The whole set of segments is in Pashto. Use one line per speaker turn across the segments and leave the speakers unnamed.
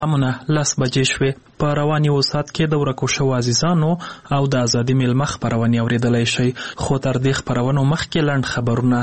امونه 10 بجې شوې. په رواني وسات کې د ورکو شوو عزیزانو او د ازادي میلمه خبرونه اوریدلای شي. خو تر دې خبرونو مخکې لنډ خبرونه.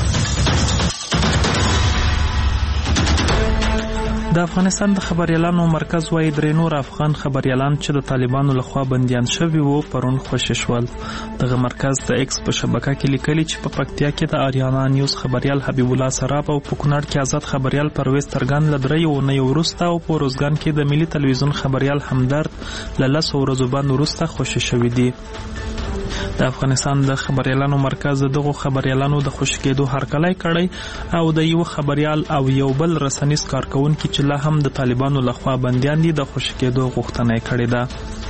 د افغانستان د خبريالانو مرکز وايي 3 نور افغان خبريالان چې د طالبانو لخوا بنديان شوي وو پرون خوشي شول. دغه مرکز د ایکس په شبکه کې لیکلي چې په پکتیا کې د آریانا نیوز خبريال حبیب الله سراب او په کونړ کې آزاد خبريال پرویز ترګان ل 3 اونۍ وروسته او په روزګان کې د ملي تلویزیون خبريال همدرد ل 10 ورځو باندې وروسته خوشي شوي دي. د افغانستان د خبريالانو مرکز دغه خبريالانو د خوشی کېدو هرکلی کړی او د یو خبريال او یو بل رسنیز کارکونکو چې لا هم د طالبانو لخوا بنديان دي د خوشی کېدو غوښتنه کړې ده.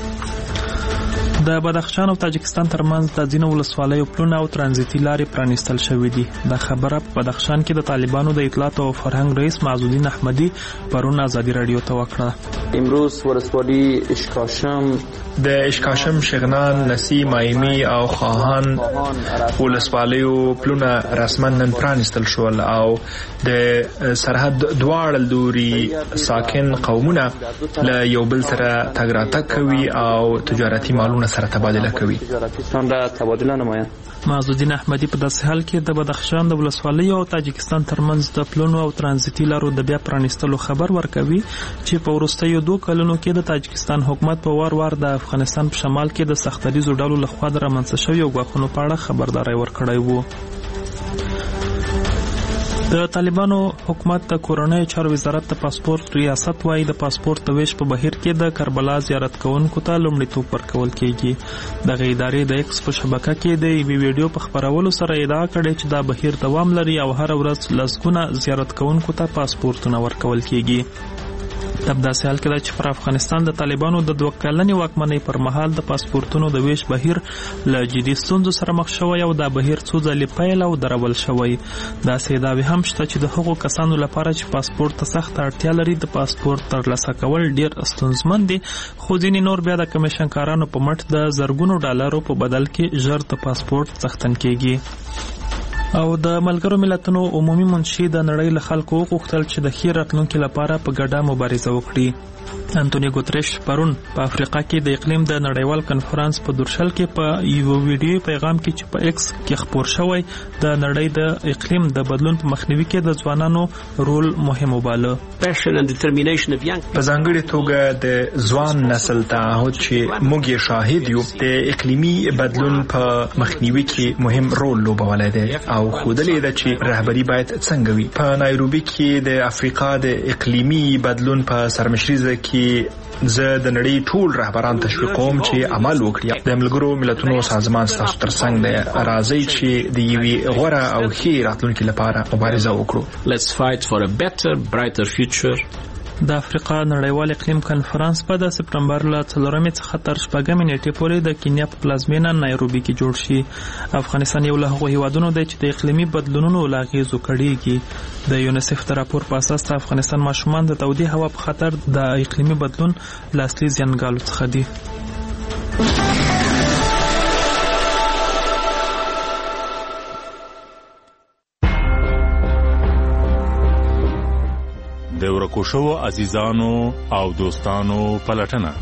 د بدخشان او تاجکستان ترمنځ د ځینو ولسوالیو پلونه او ترانزیتي لارې پرانیستل شوې دي. د خبره په بدخشان کې د طالبانو د اطلاعات او فرهنګ رئیس معزالدین احمدی پرون ازادي رادیو ته وکړه.
امروز ولسوالی اشکاشم
د اشکاشم، شغنان، نسی، مایمی او خواهان ولسوالیو پلونه رسما نن پرانیستل شول او د سرحد دواړه لوري ساکن قومونه له یو بل سره تګ راتګ کوي او تجارتي مالونه سره تبادله کوي.
معزالدین احمدی په داسې حال کې د بدخشان د ولسوالۍ او تاجکستان ترمنځ د پلونو او ترانزیتي لارو د بیا پرانیستلو خبر ورکوي چې په وروستیو 2 کلونو کې د تاجکستان حکومت په وار د افغانستان په شمال کې د سختدریزو ډلو لخوا د رامنځته شویو ګواښونو په اړه خبرداری ورکړی وو. د طالبانو حکومت د کورنۍ چارو وزارت د پاسپورت ریاست وايي د پاسپورت د ویش په بهیر کې د کربلا زیارت کوونکو ته لومړیتوب ورکول کیږي. دغه ادارې د ایکس په شبکه کې د ویډیو په خبرولو سره ادعا کړې چې دا بهیر دوام لري او هر ورځ لسګونه زیارت کوونکو ته پاسپورتونه ورکول کیږي. داسې حال کې ده چې پر افغانستان د طالبانو د 2 کلنې واکمنۍ پر مهال د پاسپورتونو د ویش بهیر له جدي ستونزو سره مخ شوی او دا بهیر څو ځلې پیل او درول شوی. داسې ادعاوې هم شته چې د هغو کسانو لپاره چې پاسپورت ته سخت اړتیا لري د پاسپورت ترلاسه کول ډیر ستونزمن دي، خو ځینې نور بیا د کمیشنکارانو په مټ د زرګونو ډالرو په بدل کې ژر د پاسپورت څښتن کیږي. او د ملګرو ملتونو عمومي منشي د نړۍ له خلکو غوښتل چې د ښې راتلونکي لپاره په ګډه مبارزه وکړي. انټونی ګوتریش پرون په افریقا کې د اقلیم د نړیوال کنفرانس په دورشل کې په یو ویډیو پیغام کې چې په ایکس کې خپور شوی د نړۍ د اقلیم د بدلون په مخنیوي کې د ځوانانو رول مهم وباله.
په ځانګړې توګه د ځوان نسل تعهد چې موږ یې شاهد یو د اقلیمي بدلون په مخنیوي کې مهم رول لوبولی دی او ښودلې ده چې رهبري باید څنګه وي. په نایروبي کې د افریقا د اقلیمي بدلون په سرمشریزه کې زه د نړۍ ټول رهبران تشویق کوم چې عمل وکړي. د ملګرو ملتونو سازمان ستاسو ترڅنګ دی. راځئ چې د یوې غوره او ښې راتلونکي لپاره مبارزه وکړو.
Let's fight for a better, brighter future.
د افریقا نړیوال اقلیم کنفرانس په د سپتمبر له 4 څخه تر 6 نیټې پورې د کینیا په پلازمینه نایروبي کې جوړ شي. افغانستان یو له هغو هیوادونو دی چې د اقلیمي بدلونونو له اغیزو کړيږي. د یونیسف د راپور په اساس د افغانستان ماشومان د تودې هوا په خطر د اقلیمي بدلون له اصلي زیانګالو څخه دي.
د ورکو شوو عزیزانو او دوستانو پلټنه.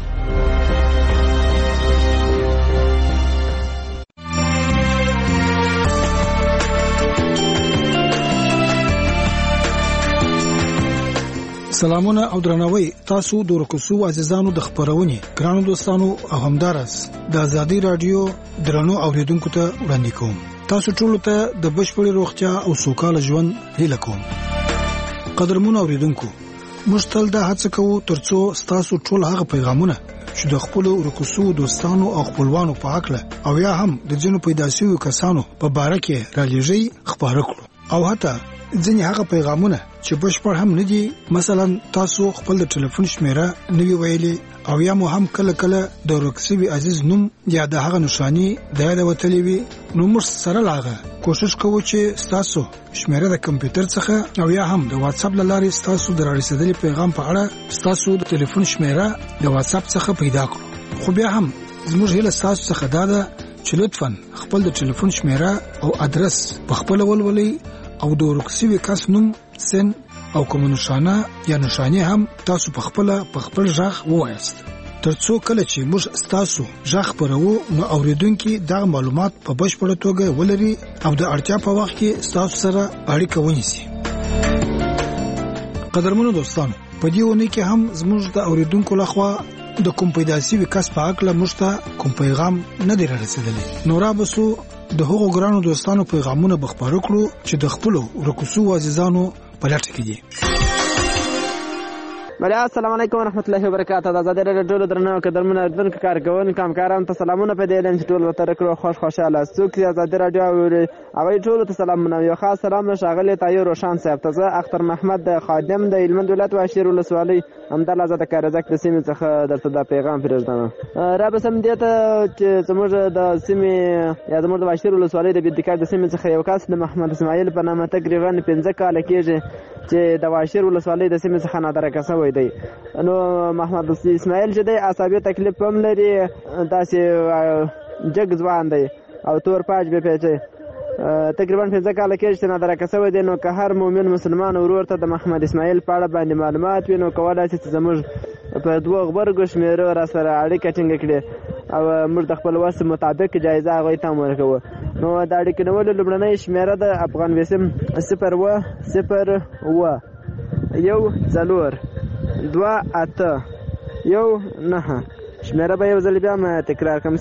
سلامونه او درناوی تاسو د ورکو شوو عزیزانو د خبرونې ګرانو دوستانو او همدارس د ازادي رادیو درنو اوریدونکو ته وړاندې کوم. تاسو ټول ته د بشپړې روغتیا او سوکاله ژوند هیله کوم. قدرمن اوریدونکو، موږ تل دا هڅه کوو ترڅو تاسو ټول هغه پیغامونه چې د خپل ورکوسو دوستانو او خپلوانو په اړه او یا هم د جنو پیدا شویو کسانو په باره کې رالیږي خبره کړو او حتی ځینې هغه پیغامونه چې بشپړ هم نه دي، مثلا تاسو خپل د ټلیفون شمیره نوی ویلي او یا مو هم کله کله د ورکسوي عزیز نوم یا د هغه نشانی د یاد وتلی وي، نو موږ سره لاغه کوشش کوو چې تاسو شمیره د کمپیوټر څخه او یا هم د واتس اپ لارې تاسو د رسیدلي پیغام په اړه تاسو د ټلیفون شمیره د واتس اپ څخه پیدا کړئ. خو بیا هم زموږ هیله تاسو څخه دا ده چې لطفاً خپل د ټلیفون شمیره او ادرس په خپل ولولئ او د ورکسوي کس نوم، سن او کوم نشانه یا نشانه هم تاسو په خپل ژغ ووایاست ترڅو کله چې موږ تاسو ژغ پرو نو اوریدونکو دا معلومات په بشپړه توګه ولري او د اړتیا په وخت کې تاسو سره اړیکه ونیسي. قدرمنو دوستانو په دې ونه کې هم زموږ د اوریدونکو لخوا د کوم پیدا شوی کس په اړه مشته کوم پیغام نه دی رسیدلی. نو را بسو د هغو ګرانو دوستانو پیغامونه بخبر کړو چې د خپل ورکوسو عزیزانو په لټه کې دي.
بله السلام علیکم ورحمت الله وبرکاته. د آزادۍ راډیو ټولو درنو قدرمنو اردونکو کارکوونکو همکارانو ته سلامونه په دې اعلان چې ټول ورته کړو خوشاله څوک چې آزادۍ راډیو اوري هغوی ټولو ته سلامونه. یو خاص سلام له ښاغلي طاهر روشان صاحب ته. زه اختر محمد خادم د هلمند ولایت واشیر ولسوالۍ همدلته زه د کارزک د سیمې څخه درته دا پیغام پرېږدم. را بسم دې ته چې زموږ د سیمې یا زموږ د واشیر ولسوالۍ د بېدکار د سیمې څخه یو کس د محمد اسماعیل په نامه تقریبا 15 کاله کېږي چې د واشیر ولسوالۍ د سیمې څخه نادرکه شوی دی. نو محمد اسماعیل چې دی عصبي تکلیف هم لري، داسې جګ ځوان دی او تور پاج به پیچي. تقریبا 15 کاله کېږي چې نادرکه شوی دی. نو که هر مؤمن مسلمان ورور ته د محمد اسماعیل په اړه باندې معلومات وي نو کولی شي چې زموږ په 2 غبرګو شمېرو را سره اړیکه ټینګه کړي او موږ د خپل وس مطابق جایزه هغوی ته هم ورکوو. نو د اړیکې نیولو لومړنۍ شمېره د افغان وسیم 010142819. شمېره به یو ځل بیا م تکرار کړم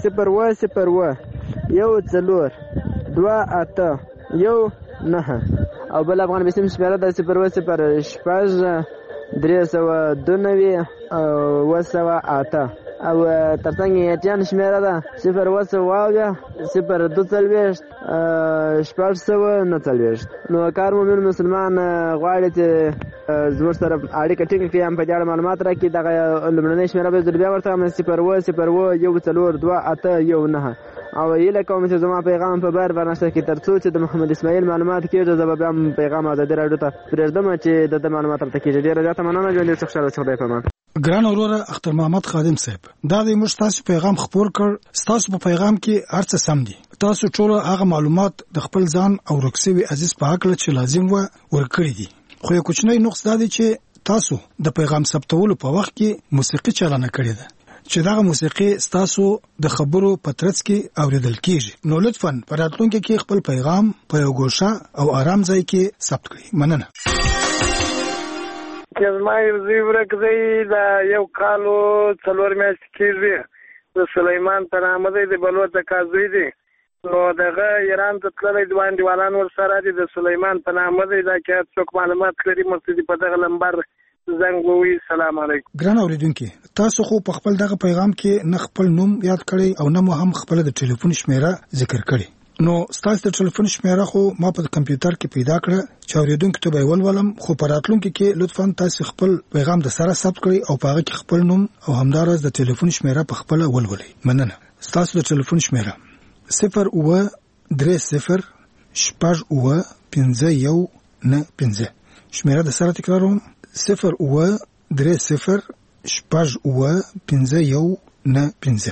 010142819 او بل افغان وسیم شمېره د 0100629 او ترڅنګ یې ایټیان شمېره ده 01022 نو کار مومن مسلمان غواړي چې زموږ سره اړیکه ټینګه کړي هم په دې اړه معلومات راکړي. دغه لومړنۍ شمېره به زه بیا ورته وایم 010142819 او هیله کوم چې زما پیغام په بار ورنشته کې ترڅو چې د محمد اسماعیل معلومات کېږي زه به بیا پیغام آزادۍ راډیو ته پرېږدم چې د معلومات ورته کېږي. ډېره زیاته مننه. ژوندي اوسئ، خوشحاله اوسئ. خدای پامان.
ګران وروره اختر محمد خادم صاحب، دا د موږ تاسو پیغام خپور کړ. تاسو په پیغام کې هر څه سم دي. تاسو ټول هغه معلومات د خپل ځان او رکسوي عزیز په حق چې لازم و ورکړي دي. خو یو کوچنی نقص دا دی چې تاسو د پیغام ثبتولو په وخت کې موسیقي چالانه کړې ده چې دغه موسیقي تاسو د خبرو په ترڅ کې اوریدل کیږي. نو لطفاً په راتلونکي کې خپل پیغام په یو ګوښه او آرام ځای کې ثبت کړئ. مننه.
زما یو زوی ورک دی، دا 1 کال او 4 میاشتې کېږي. د سلیمان په نامه دی، د بلوڅ د کازوی دی. نو دغه ایران ته تللی، 2 انډیوالان ورسره دي. د سلیمان په نامه دی. دا که څوک معلومات لري مرسي په دغه نمبر زنګ ووهي. سلام علیکم.
ګران اورېدونکي، تاسو خو په خپل دغه پیغام کې نه خپل نوم یاد کړی او نه مو هم خپل د ټلیفون شمیره ذکر کړی. نو ستاسو د ټلیفون شمیره خو ما په کمپیوټر کې پیدا کړه چې اوریدونکو ته به ولولم. خو په راتلونکي کې لطفاً تاسو خپل پیغام د سره ثبت کړئ او په هغه کې خپل نوم او همدارس د ټلیفون شمیره په خپل ولولئ. مننه. ستاسو د ټلیفون شمیره 030605015 شمیره د سره تکراروم 030605015.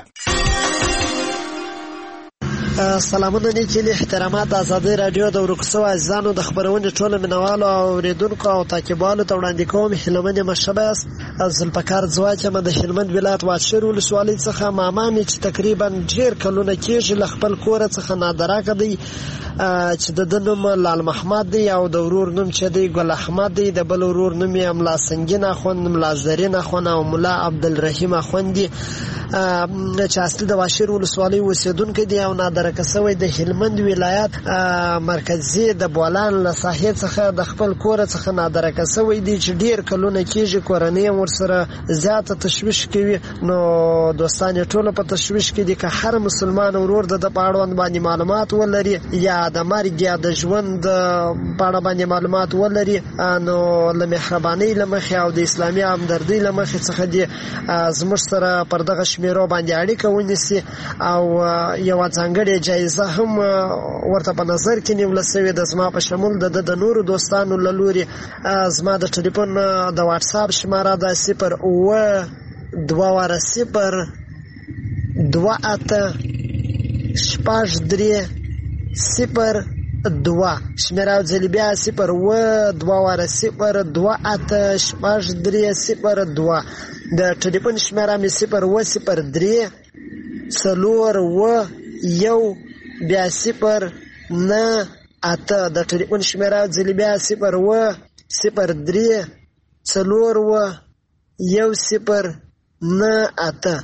سلامونه نیکیلی احترامات. د آزادۍ راډیو د ورکسو عزیزانو د خبرونې ټولو مینوالو او اوریدونکو او تعقیبوالو ته وړاندې کوم هیلمن مشبه یاست. ذوالفقار ځواک یم د هلمند ولایت واشیر ولسوالۍ څخه. ماما مې چې تقریبا ډېر کلونه کېږي له خپل کوره څخه نادراکه دی چې د نوم لال محمد دی او د ورور نوم چې دی ګل احمد دی. د بل ورور نوم یې ملا سنگین اخوند، ملا زرین اخوند او ملا عبدالرحیم اخوند دی چې اصلي د واشیر ولسوالۍ اوسېدونکی دی او نادرکه شوی د هلمند ولایت مرکزي د بولان له ساحې څخه د خپل کوره څخه نادرکه شوی دی چې ډېر کلونه کېږي. کورنۍ هم ورسره زیاته تشویش کوي. نو دوستان یې ټوله په تشویش کې دي. که هر مسلمان ورور د په اړوند باندې معلومات ولري یا د مرګ یا د ژوند په اړه باندې معلومات ولري نو له مهربانۍ له مخې او د اسلامي همدردۍ له مخې څخه دي زموږ سره پر دغه شمیرو باندې اړیکه ونیسي او یوه ځانګړې جایزه هم ورته په نظر کې نیول شوې ده. زما په شمول د نورو دوستانو له لوري زما د ټلیفون د واټساپ شماره ده 0202028 0 2 شمیره ځلې بیا 0 و 2 واره 0 2 8 شپږ 3 0 2 د ټلیفون شمیره مې 0 و 0 3 څلور و 1 بیا 0 9 8 د ټلیفون شمیره ځلې بیا 0 و 0 3 څلور و 1 0 9 8.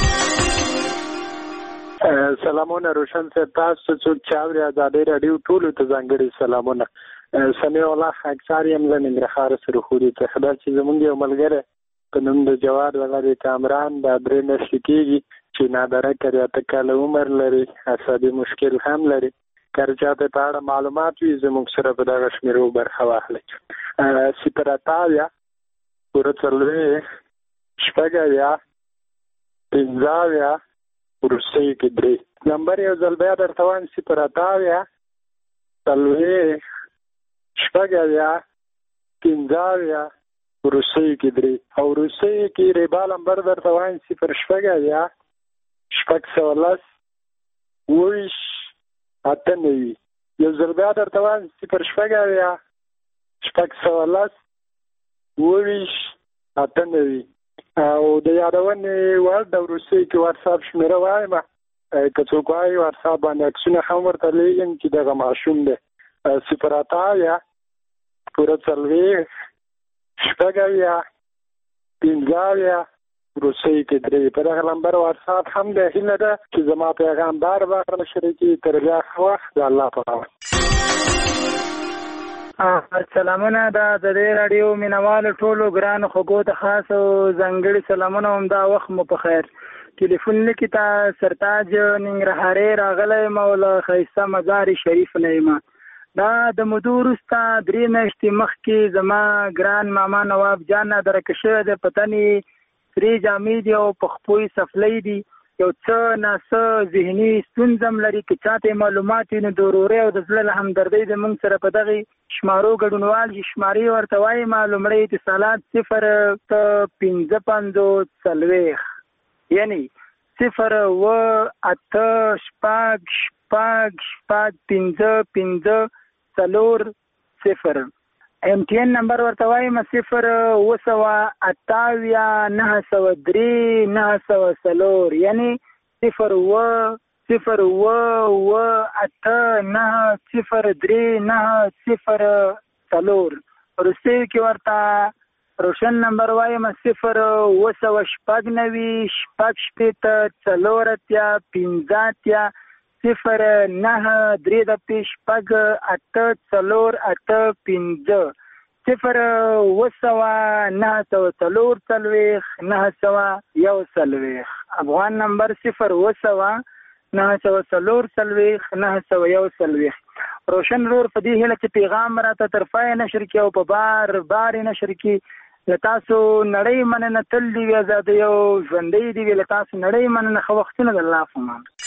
سلامونه روشن صاحب، تاسو څوک چې اوري ازادي رادیو ټولو ته ځانګړي سلامونه. سمیع الله خاکسار یم له ننګرهار سرخوري څخه. دا چې زمونږ یو ملګری په نوم د جواد ولري کامران د 3 میاشتې کېږي چې نادرکه د 8 کاله عمر لري، عصبي مشکل هم لري. که چاته په اړه معلومات وي زموږ سره په دغه شمیرو برخه واخلئ. 0 پوره 4 شپږ 15 روسي کې 3 نمبر یو ځل بیا درته وایم 0 4 شپږ 15 روسي کې 3 او روسي کې ریبا نمبر درته وایم 0 شپږ 14 ویش 8 یو ځل بیا درته وایم 0 شپږ 14 ویش 8 او د یادونې وړ د روسي کې واتساپ شمیره وایم، که څوک وایي واتساپ باندې عکسونه هم ورته لیږم چې دغه ماشوم دی. 0 پوره 4 شپږ 15 روسي کې 3 په دغه نمبر واتساپ هم دی. هیله ده چې زما پیغام بار بار مشرکي تر بیا وخت د الله په امان.
سلامونه د ازادي رادیو مینوالو ټولو ګرانو خوږو ته خاص او ځانګړي سلامونه هم دا وخت مو په خیر. ټلیفون لیکي ته سرتاج ننګرهاري راغلی یم او له ښایسته مزار شریف نه یم. دا د مودو وروسته 3 میاشتې مخکې زما ګران ماما نواب جان نادرکه شوی دی. په تنې سرې جامې دي او په خپو یې څپلۍ دي. یو څه ناڅه ذهني ستونزه هم لري. که چاته معلومات وي نو د ورورۍ او د زړه له همدردۍ د موږ سره په دغې شمارو ګډونوال چې شمارې ورته وایم. لومړی اتصالات 0 55 40 یعنی 0 و 8 شپږ 5 4 0. MTN نمبر ورته وایم 0 928 903 904 یعنی 0 و 8 903 904. روسي کې ورته روشن نمبر وایم 0 شپږ 90 شپږ 4 15 0 9 3 شپږ 8 4 8 5 0 940 افغان نمبر 0 940 941. روشن رور په دې هیله چې پیغام راته طرفای نشر کې او په بار نشر کې لتاسو نړۍ مننه تل دی آزاد یو ژوندۍ دی لتاسو نړۍ مننه خو وختونه د الله په امان.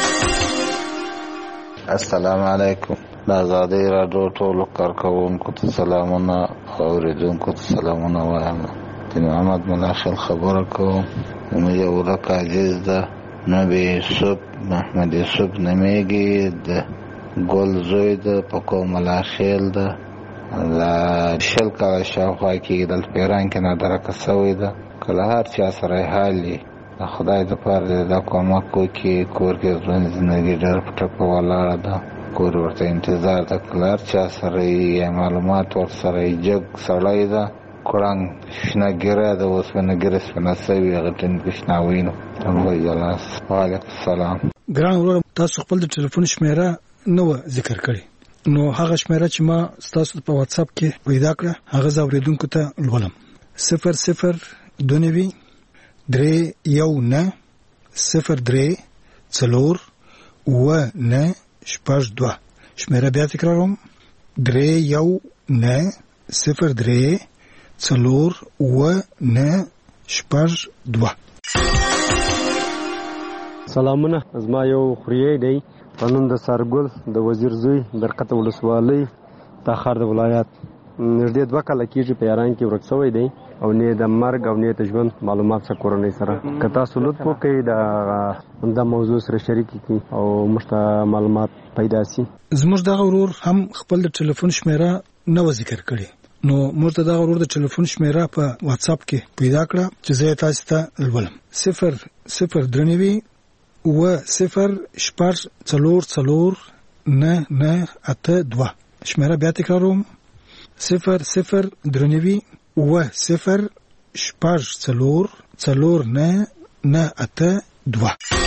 السلام علیکم. د ازادي رادیو ټولو کارکوونکو ته سلامونه او اوریدونکو ته سلامونه وایم. د محمد ملاخل خبره کوم. مې یو ورک عزیز ده نبی یوسف محمد یوسف نمیږي د ګل زوی ده په کوم ملاخل ده لا شل کاله شاوخوا کې د پیران کې نادرکه سوی ده. کله هر چا سره حالي خدای د پاره د کومک کوي کور کې ژوند زندگی ډېر پټه ولاړه ده. کور ورته انتظار د کلار چا سره یې معلومات ور سره جګ سړی ده کورنګ شنګره د وسپنګره سپناسوي غټن پښناوینو. وعلیکم السلام.
ګران ورور تاسو خپل د ټلیفون شمیره نو ذکر کړی نو هغه شمیره چې ما تاسو په واتس اپ کې پیدا کړه هغه زاوریدونکو ته لولم 00 2 3 1 03 4 و 9 شپږ 2. شمیره بیا تکراروم 3 1 0 3 4 و 9 شپږ 2.
سلامونه. زما یو خوریی دی په نوم د سرګل د وزیر زوی برکت ولسوالۍ تاخر د ولایت نږدې 2 کاله کېږي په یاران کې ورک شوی دی. او نه د مرګ او نه د ژوند معلومات سره کورنۍ سره که تاسو لطف وکړئ د موضوع سره شریک کړئ او موږ ته معلومات پیدا شي.
زموږ دغه ورور هم خپل د ټلیفون شمیره نه ذکر کړي، نو موږ ته دغه ورور د ټلیفون شمیره په واتس اپ کې پیدا کړه چې زه تاسو ته ولولم. 003 و 0444982 شمیره بیا تکراروم 003 و 0444982.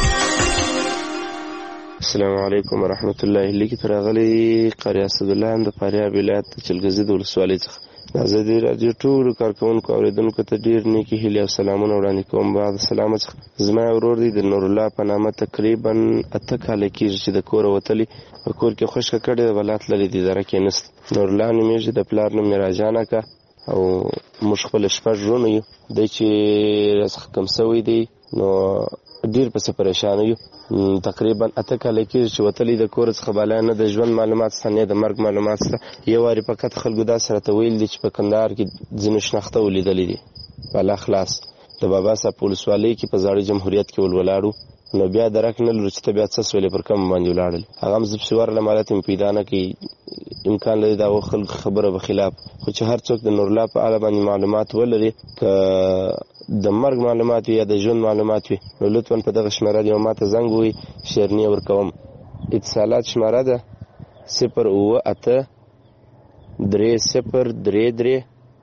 السلام علیکم ورحمت الله. لیکي ترغلي قاری اسد الله د فاریاب ولایت چلګزي د ولسوالۍ څخه د ازادي رادیو ټول کارکونکو اوریدونکو ته ډیر نیکی هیله او سلامونه وړاندې کوم. بعد سلام څخه زما ورور دی د نور الله په نامه تقریبا 8 کال کېږي چې د کور وتلی په کور کې خوشک کړي ولات لري دي درکې نست. نور الله نومېږي د پلار نوم راجانه کا او مش خپل شپږ ژوند یو د چې رسخ کم سوی دی نو ډیر په پریشان یو. تقریبا 8 کال کې چې وتلی د کور څخه بالا نه د ژوند معلومات ستنه د مرګ معلومات ست یو واری فقط خلکو دا سره ته ویل دي چې په کندهار کې ځینو شناخته ولیدلې دي بالا خلاص د بابا صاحب پولیسوالۍ کې په زاړه جمهوریت کې ولولاړو نو بیا درک نه لري چې ته بیا څه سولې پر کم باندې ولاړل هغه مزب سوار لمالات پیدا نه کی امکان لري دا خلک خبره به خلاف خو چې هر څوک د نور الله په اړه باندې معلومات ولري ک د مرګ معلومات یا د ژوند معلومات وي نو لطفا په دغه شماره دی ماته زنګ وي شیرنی ورکوم. اتصالات شماره ده 088 3033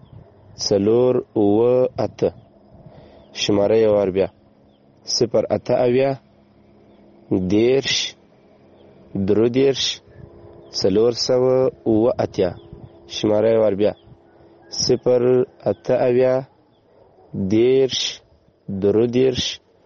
498 شماره یو ور بیا 088 10 درودیرش 498 شماره یو ور بیا 088 دیرش درودیرش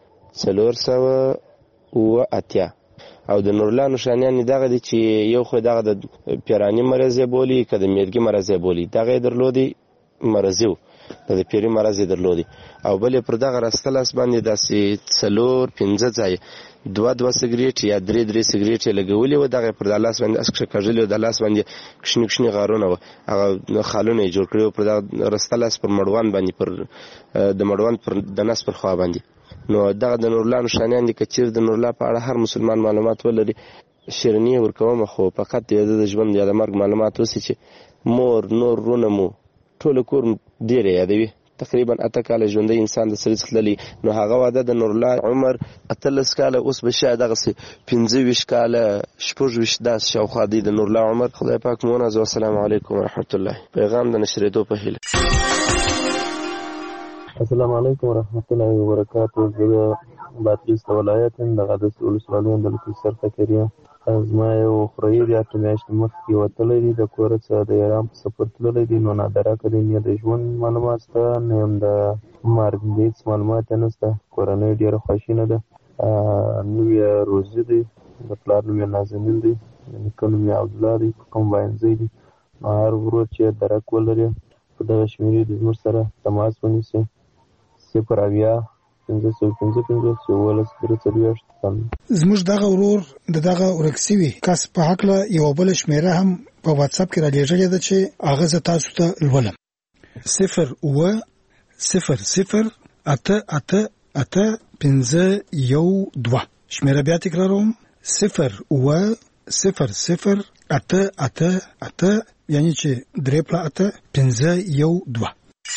498 او د نورلا نشانیان دغه دي چې یو خو دغه د پیرانی مرزه بولی که د میرګي مرزه بولی دغه درلودي مرزو د پیری مرزه درلودي او بل پر دغه راستلاس باندې داسې 4-5 ځای 2 سیګریټ یا 3 سیګریټ لګولې و دغه پر د لاس باندې اسکه کړل د لاس باندې کښنی غارونه و هغه خالونه جوړ کړو پر د راستلاس پر مړوان باندې پر د مړوان پر د نس پر خوا باندې نو دغه د نورلا نشانیان دي کچیر د نورلا په اړه هر مسلمان معلومات ولري شیرنی ورکوم خو فقط د ژوند یا د مرګ معلومات وسی چې مور نور رونمو ټول کور ډیر یادوي تقریبا 8 کال ژوند انسان د سړي څخه نو هغه واده د نورلا عمر 13 کال اوس به شاید دغه 15 کال 14 داس شاوخوا دی د نورلا عمر. خدای پاک مو نازو. السلام علیکم ورحمت الله. پیغام د نشریدو په هیله.
السلام علیکم ورحمت الله وبرکاته. زه باتریس ولایت د غدس ولسوالۍ د لکسر تکریه زما یو خوري د اټمیاشت مخکې وتلې دي د کور څخه د ایران په سفر تللی دي نو نادره کړي نه د ژوند معلومات ته نه هم د مرګ هیڅ معلومات نشته. کورنۍ ډېره خوشینه ده. نو یې روزي دي د پلار نوم یې نازنین دی نیکه نوم یې عبدالله دی په کوم باینځی دي نو هر ورور چې درک ولري په دغه شمېرې د زموږ سره تماس ونیسي 0
زموږ دغه ورور د دغه ورکسوي کس په حقله یو بل شمیره هم په واتس اپ کې را لېږلې ده چې هغه زه تاسو ته لولم 0-0-0-8-8-8-5-1-2 شمیره بیا تکراروم 0-0-0-8-8-8 یعنی چې 3-8-5-1-2.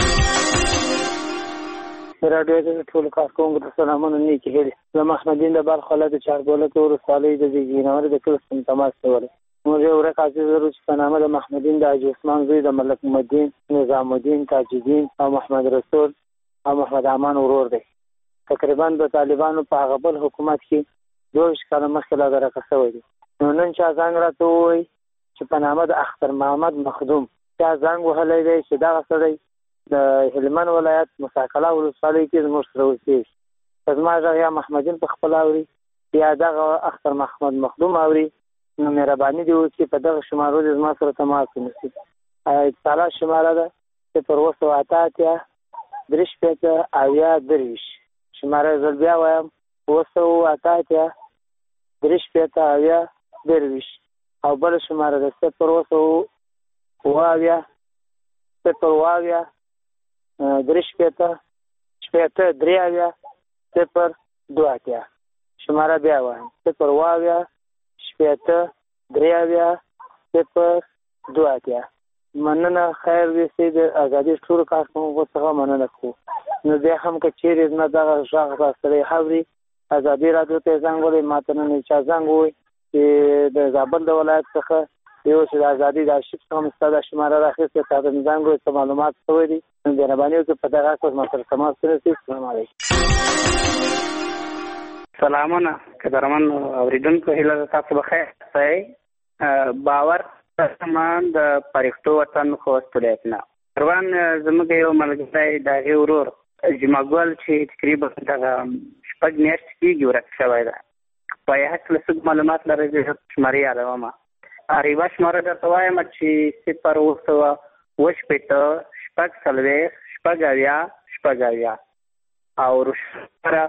راډیو د ټول کارکونکو ته سلامونه نیکی هیلې. زه محمدین د بلخ ولایت چارګولک ولسوالۍ د زیږینور د کلستون تماس کوم. موږ یو ورک عزیز ورو چې په نامه د محمدین د حاجي عثمان زوی د ملک الدین نظام الدین تاج الدین او محمد رسول او محمد امان ورور دی. تقریبا د طالبانو په هغه بل حکومت کې 2 کال مخکې لا درکه شوی دی. نو نن چا زنګ راته ووایي چې په نامه د اختر محمد مخدوم چا زنګ وهلی دی چې دغه سړی د هلمند ولایت مساکله ولسوالۍ کې زموږ سره اوسېږي. زما غږ یا محمدین په خپل اوري یا دغه اختر محمد مخدوم اوري نو مهرباني دی چې په دغه شمارو د زما سره تماس ونیسي. اتصالات شماره ده 0-8-3-5-8-2 شماره زل بیا وایم 0-8-3-5-8-2 او بل شماره ده 0-8-0-8 080 شماره بیا وایم 080 مننه. خیر دې سي د ازادي ټول کارکونکو څخه مننه کوو. نو بیا هم که چیرې نه دغه غږ راستړی حوري ازادي راډیو ته زنګ ولې ماته نه چا زنګ ووي چې د زابل د ولایت څخه یو چې د ازادي د آرشیف څخه مو ستا دا شماره راخیستې تا ته مې زنګ ووي څه معلومات شوی دي نو مهرباني وکړئ په دغه اساس ما سره تماس ونیسئ. السلام علیکم.
سلامونه قدرمن اورېدونکو، هیله ده تاسو بخیر اوسئ. باور سامان د پرښتو وطن خوست ولایت نه روان زموږ یو ملګری د هغې ورور جمعه ګل چې تقریبا دغه 6 میاشتې کېږي ورک شوی ده. په یې هکله څه معلومات لرئ؟ زه شمارې یادومه. یوه شماره درته وایم چې 0 او روشنه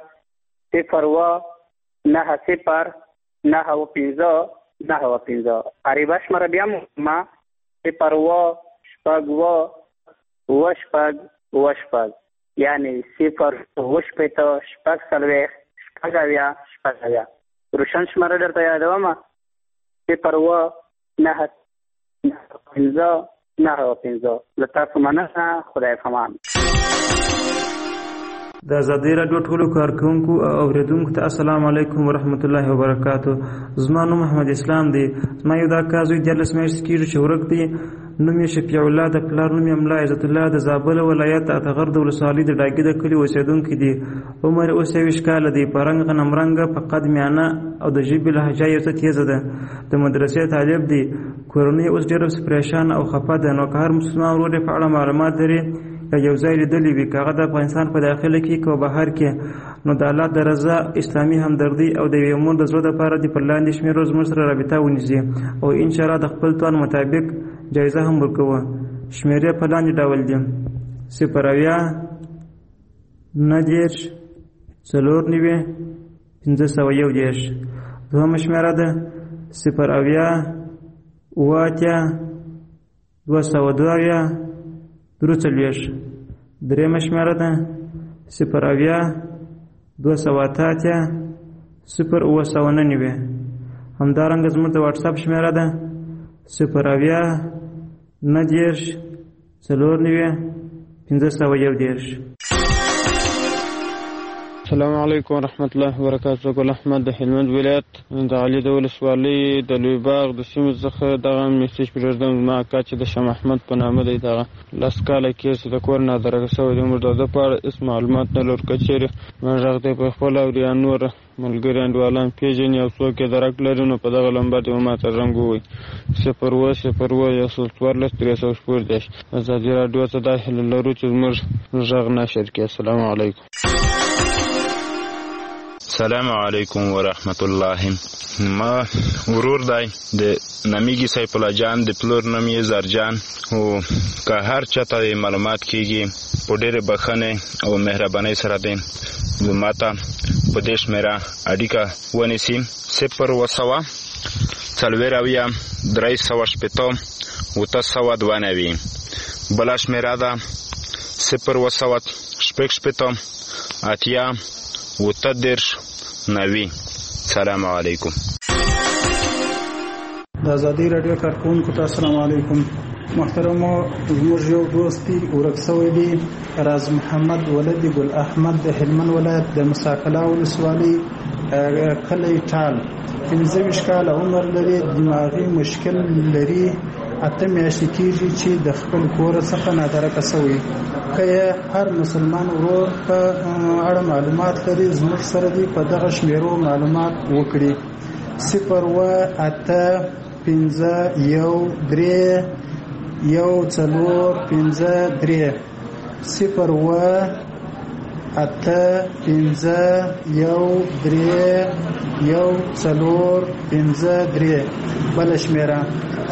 0 عریبه شماره بیا ما 0 یعنی 0 روشن شماره درته یادومه 0 له تاسو مننه. خدای پامان.
د ازادي راډیو ټولو کارکونکو او اوریدونکو ته السلام علیکم ورحمت الله وبرکاتو. زما نوم محمد اسلام دی. زما یو دا کار زوی 14 میاشتې کېږي چې ورک دی. نوم یې شفیع الله د پلار نوم یې ملا عزت الله د زابل ولایت اتغر د ولسوالۍ د ډاګي د کلي اوسېدونکی دی. عمر اوس 23 کاله دی. په رنګ غنم رنګه په قد میانه او د ژبې لهجه یې څه تیزه ده. د مدرسې طالب دی. کورنۍ اوس ډېره پریشان او خفه ده. نو که هر مسلمان ورور په اړه معلومات لري یا یو ځای لیدلی وي، که هغه د افغانستان په داخله کې که بهر کې، نو د الله د رضا، اسلامي همدردي او د یوې مور د زړه دپاره دې پر لاندې شمېرو زموږ سره رابطه ونیسي او انشاءالله د خپل توان مطابق جایزه هم ورکوه. شمېرې په لاندې ډول دي: 0 دوهمه شمېره ده 0 درېمه شمېره ده 0 همدارنګه زموږ د واټساپ شمېره ده 0
السلام علیکم ورحمت الله وبرکاتو. ګل احمد د هلمند ولایت د علي د ولسوالۍ د لوی باغ د سیمې څخه دغه میسج پرېږدم. زما اکا چې د شاه محمد په نامه دی، دغه 10 کاله کې چې د کور نه درګه شوی دی. موږ د ده په اړه هېڅ معلومات نه لرو. که چېرې ما غږ دی په خپل او یا نور ملګري انډیوالان پېژني او څوک یې درک لري، نو په دغه لمبر دې ما ته زنګ ووایي 0 ازادي راډیو ته دا هیله لرو چې زموږ غږ نشر کړي. السلام علیکم.
السلام علیکم ورحمت الله. ما ورور دی د نامیږي سیف الله جان، د پلور نوم یې زرجان. او که هر چاته معلومات کېږي په ډېرې بښنې او مهربانۍ سره دی ما ته په دې شمېره اړیکه ونیسي 0 390 بله شمېره ده 0 سلام علیکم.
د ازادي راډیو کارکونکو ته السلام علیکم. محترمو، زموږ یو دوست دی ورک شوی دی، راز محمد ولد ګل احمد د هلمند ولایت د مساکلا ولسوالۍ کلی ټال. 15 کاله عمر لري، دماغي مشکل لري. 8 میاشتې کېږي چې د خپل کور څخه نادرکه شوی. که هر مسلمان ورور په اړه معلومات لري، زموږ سره دی په دغه شمېرو معلومات وکړي. 0 بل شمېره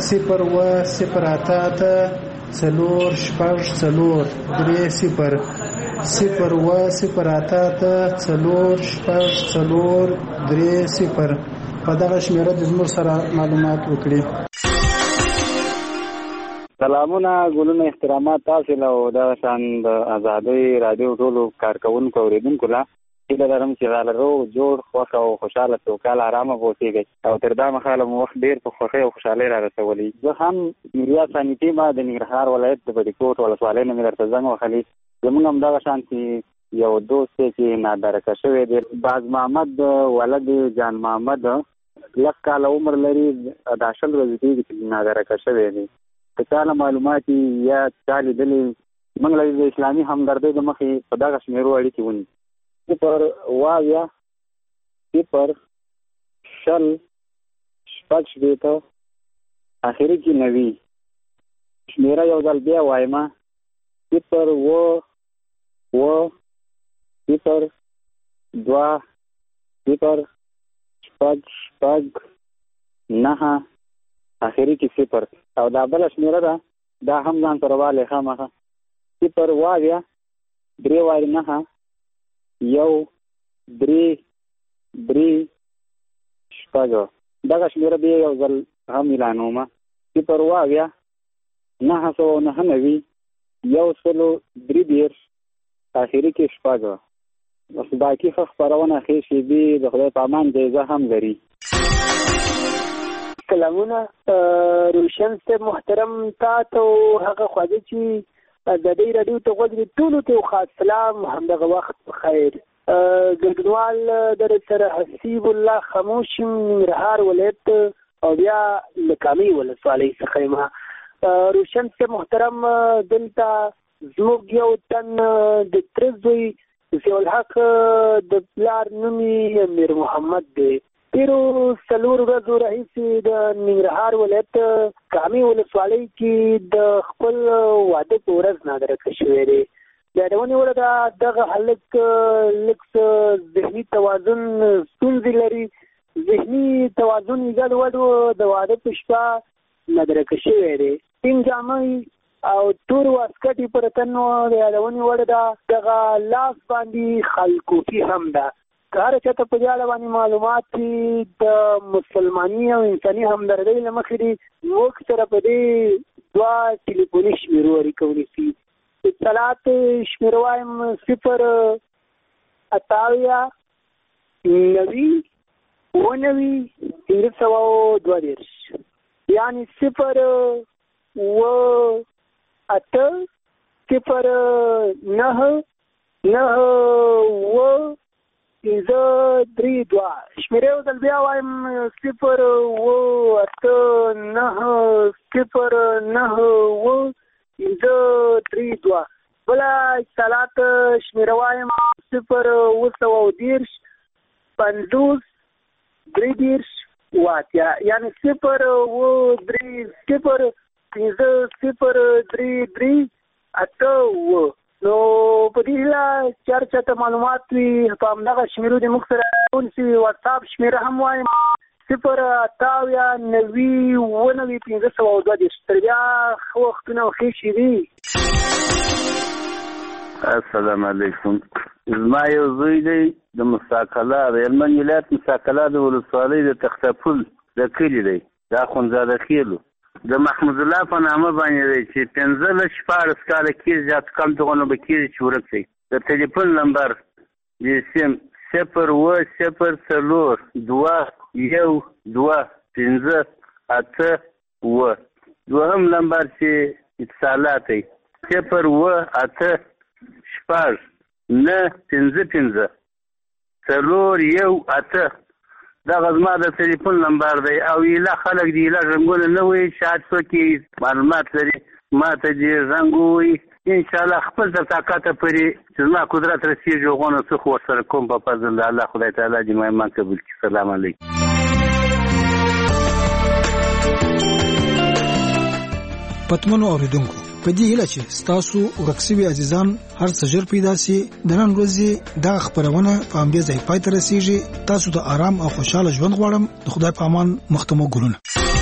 0 په دغه شمېره د زموږ سره معلومات وکړي.
سلامونه ګلونه احترامات تاسو له او د شان د آزادۍ رادیو ټولو کارکونکو اوریدونکو له هیله لرم چې غالرو جوړ خوښ او خوشاله توکل آرامه اوسئ او تر دا مخاله مو وخت ډیر په خوښۍ او خوشحالۍ را رسولي. زه هم میریا سانیټي ما د ننګرهار ولایت د بډیکوټ ولسوالۍ نه مې درته زنګ وهلی. زمونږ همدغه شان چې یو دوست چې نادرکه شوی دی باز محمد ولد جان محمد لږ کاله عمر لري دا 10 ورځې کېږي چې نادرکه شوی دی. که چاله معلومات یا چا لیدلي موږ له د اسلامي همدردۍ د مخې په دغه شمېرو اړیکې ونیو. 0 0 شل شپږ شپېته اخري کې 90 شمېره یو ځل بیا وایم 0 0 0 2 0 شپږ شپږ 9 اخري کې 0 او دا بل شمیره ده دا هم ځان سره والی خامخه 0 واویا 3 واري 9 1 3 3 شپږ دغه شمیره بیا یو ځل هم اعلانومه 0 واویا 999 1 اخري کې 6 بس باقي خبرونه ښه شي دي د خدای په امان جایزه هم لري.
سلامونه روشن صاحب محترم تاسو هغه خواږه چې د دې رادیو ته غوږ ټولو ته خاص سلام همدغه وخت بخیر. ګډونوال در سره حسیب الله خاموش ننګرهار ولایت او بیا لکامي ولسوالۍ څخه ما روشن صاحب محترم دلته زموږ یو تن د ترزوی ضیاءالحق د پلار نومي امیر محمد دی. تیرو 4 ورځو راهیسې د ننګرهار ولایت کامي ولسوالۍ کې د خپل واده په ورځ نادرکه شوی دی. د یادونې وړ ده دغه هلک لږ ذهني توازن ستونزې لري. ذهني توازن یې ګډوډ د واده په شپه نادرکه شوی دی. سپین جامې او تور واسکټ یې پر تن و. د یادونې وړ ده دغه لاس باندې خلکوفي هم ده. که هر چاته په دې اړه باندې معلومات د مسلماني او انساني همدردۍ له مخې دي موږ سره په دې 2 ټلیفوني شمېرو اړیکه ونیسي. اطلاعات شمېره وایم 0 اتاویا 90 522 یعنی 0 و 8 0 9 9 و 3 2 شمېره یو ځل بیا وایم 0 و 8 9 0 9 و 3 2 بله اتصالات شمېره وایم 0 و 50 30 واتیا یعنی 0 و 3 0 0 3 3 8 نو په دې هیله چې هر چاته معلومات وي په همدغه شمېرو د موږ سره ونیسي. واتساپ شمېره هم وایم 0 اتاویا 90 522 تر بیا ښه وختونه او ښې شي دي.
السلام علیکم. زما یو زوی دی د مستقله د هلمند ولایت مستقله د ولسوالۍ د تختپل د کلي دی دا خونزاده خیلو د محمود الله په نامه باندې دی چې 15 کاله کېږي زیات کم دغونه به کېږي چې ورک شي. د ټلیفون نمبر د سیم 0 و 0 4 2 1 2 5 8 و. دوهم نمبر چې اتصالات دی 0 و 8 شپږ 9 5 5 4 1 8 دغه زما د ټلیفون نمبر دی او ایله خلک دی ایله رنګونه نه وي شاید څوک معلومات لري ما ته دې رنګ ووایي انشاءالله خپل تر طاقته پورې چې زما قدرت رسېږي هغونه څه خو ورسره کوم په فضل د الله خدای تعالی دې ما ایمان قبول کړي. سلام علیکم.
پتمنو اوریدونکو په دې هیله چې تاسو ورک شوي عزیزان هر څه ژر پیدا سي د نن ورځې دا خبرونه په همدې ځای پای ته رسیږي. تاسو ته آرام او خوشاله ژوند غواړم. د خدای په امان مختمو ګلونه.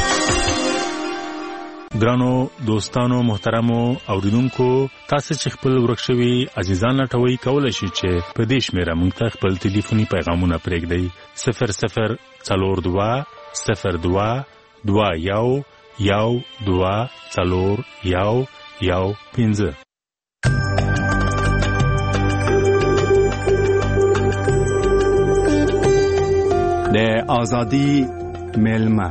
ګرانو دوستانو محترمو اوریدونکو تاسو چې خپل ورک شوي عزیزان لټوي کولای شئ چې په دې شمیره موږ ته خپل ټلیفوني پیغامونه پرېږدئ 00 42 02 21 12415.
د ازادي میلمه.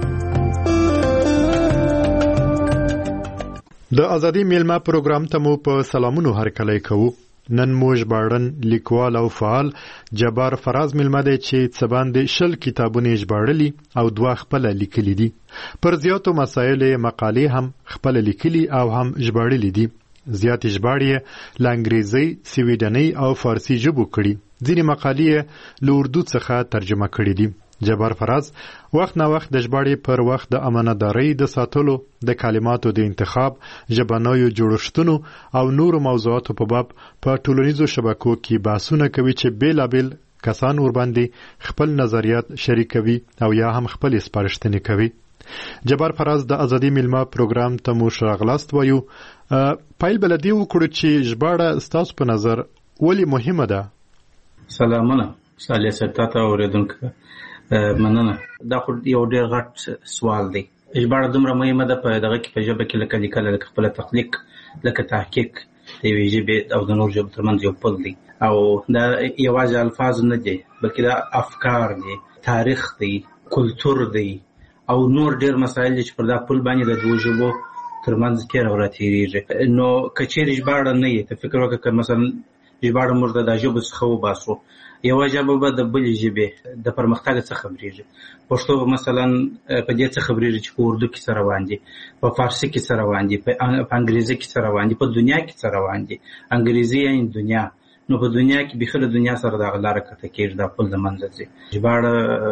د ازادي میلمه پروګرام ته مو په سلامونو هرکلی کوو. نن موږ باړن لیکوال او فعال جبار فراز میلمه دی چې څه باندې 20 کتابونه ژباړلي او 2 خپل لیکلي دي. پر زیاتو مسایلو مقالې هم خپل لیکلي او هم ژباړلي دي. زیات ژباړې له انګریزي، سویډني او فارسي ژبو کړي. ځینې مقالې له اردو څخه ترجمه کړي دي. جبار فراز وخت نه وخت د ژباړې پر وخت د امانتدارۍ د ساتلو، د کلماتو د انتخاب، ژبنیو جوړښتونو او نورو موضوعاتو په باب په ټولنیزو شبکو کې بحثونه کوي چې بیلابیل کسان ورباندې خپل نظریات شریکوي او یا هم خپل سپارښتنې کوي. جبار فراز د ازادي میلمه پروګرام ته مو ښاغلاست وایو. پایل بلدي وکړو چې ژباړه ستاسو په نظر ولې مهمه ده؟
سلامونه صالح سرتاته اوریدونکو، مننه. دا خو یو ډېر غټ سوال دی. ژباړه دومره مهمه ده په دغه کې، په ژبه کې لکه لیکل، لکه خپل تخلیق، لکه تحقیق د یوې ژبې او د نور ژبو ترمنځ یو پل دی. او دا یوازې الفاظ نه دي، بلکې دا افکار دي، تاریخ دی، کلتور دی او نور ډېر مسایل دي چې پر دا پل باندې د دوو ژبو ترمنځ تېر او راتېرېږي. نو که چېرې ژباړه نه وي، ته فکر وکړه که مثلا ژباړه موږ د ژبو څخه وباسو، یوه ژبه به د بلې ژبې د پرمختګ څخه خبرېږي. پښتو به مثلا په دې څه خبرېږي چې په اردو کې څه روان دي، په فارسي کې څه روان دي، په انګریزي کې څه روان دي، په دنیا کې څه روان دي. انګریزي یعنې دنیا، نو په دنیا کې بیخي له دنیا سره دغه لاره کته کېږي، دا پل د منځه ځي. ژباړه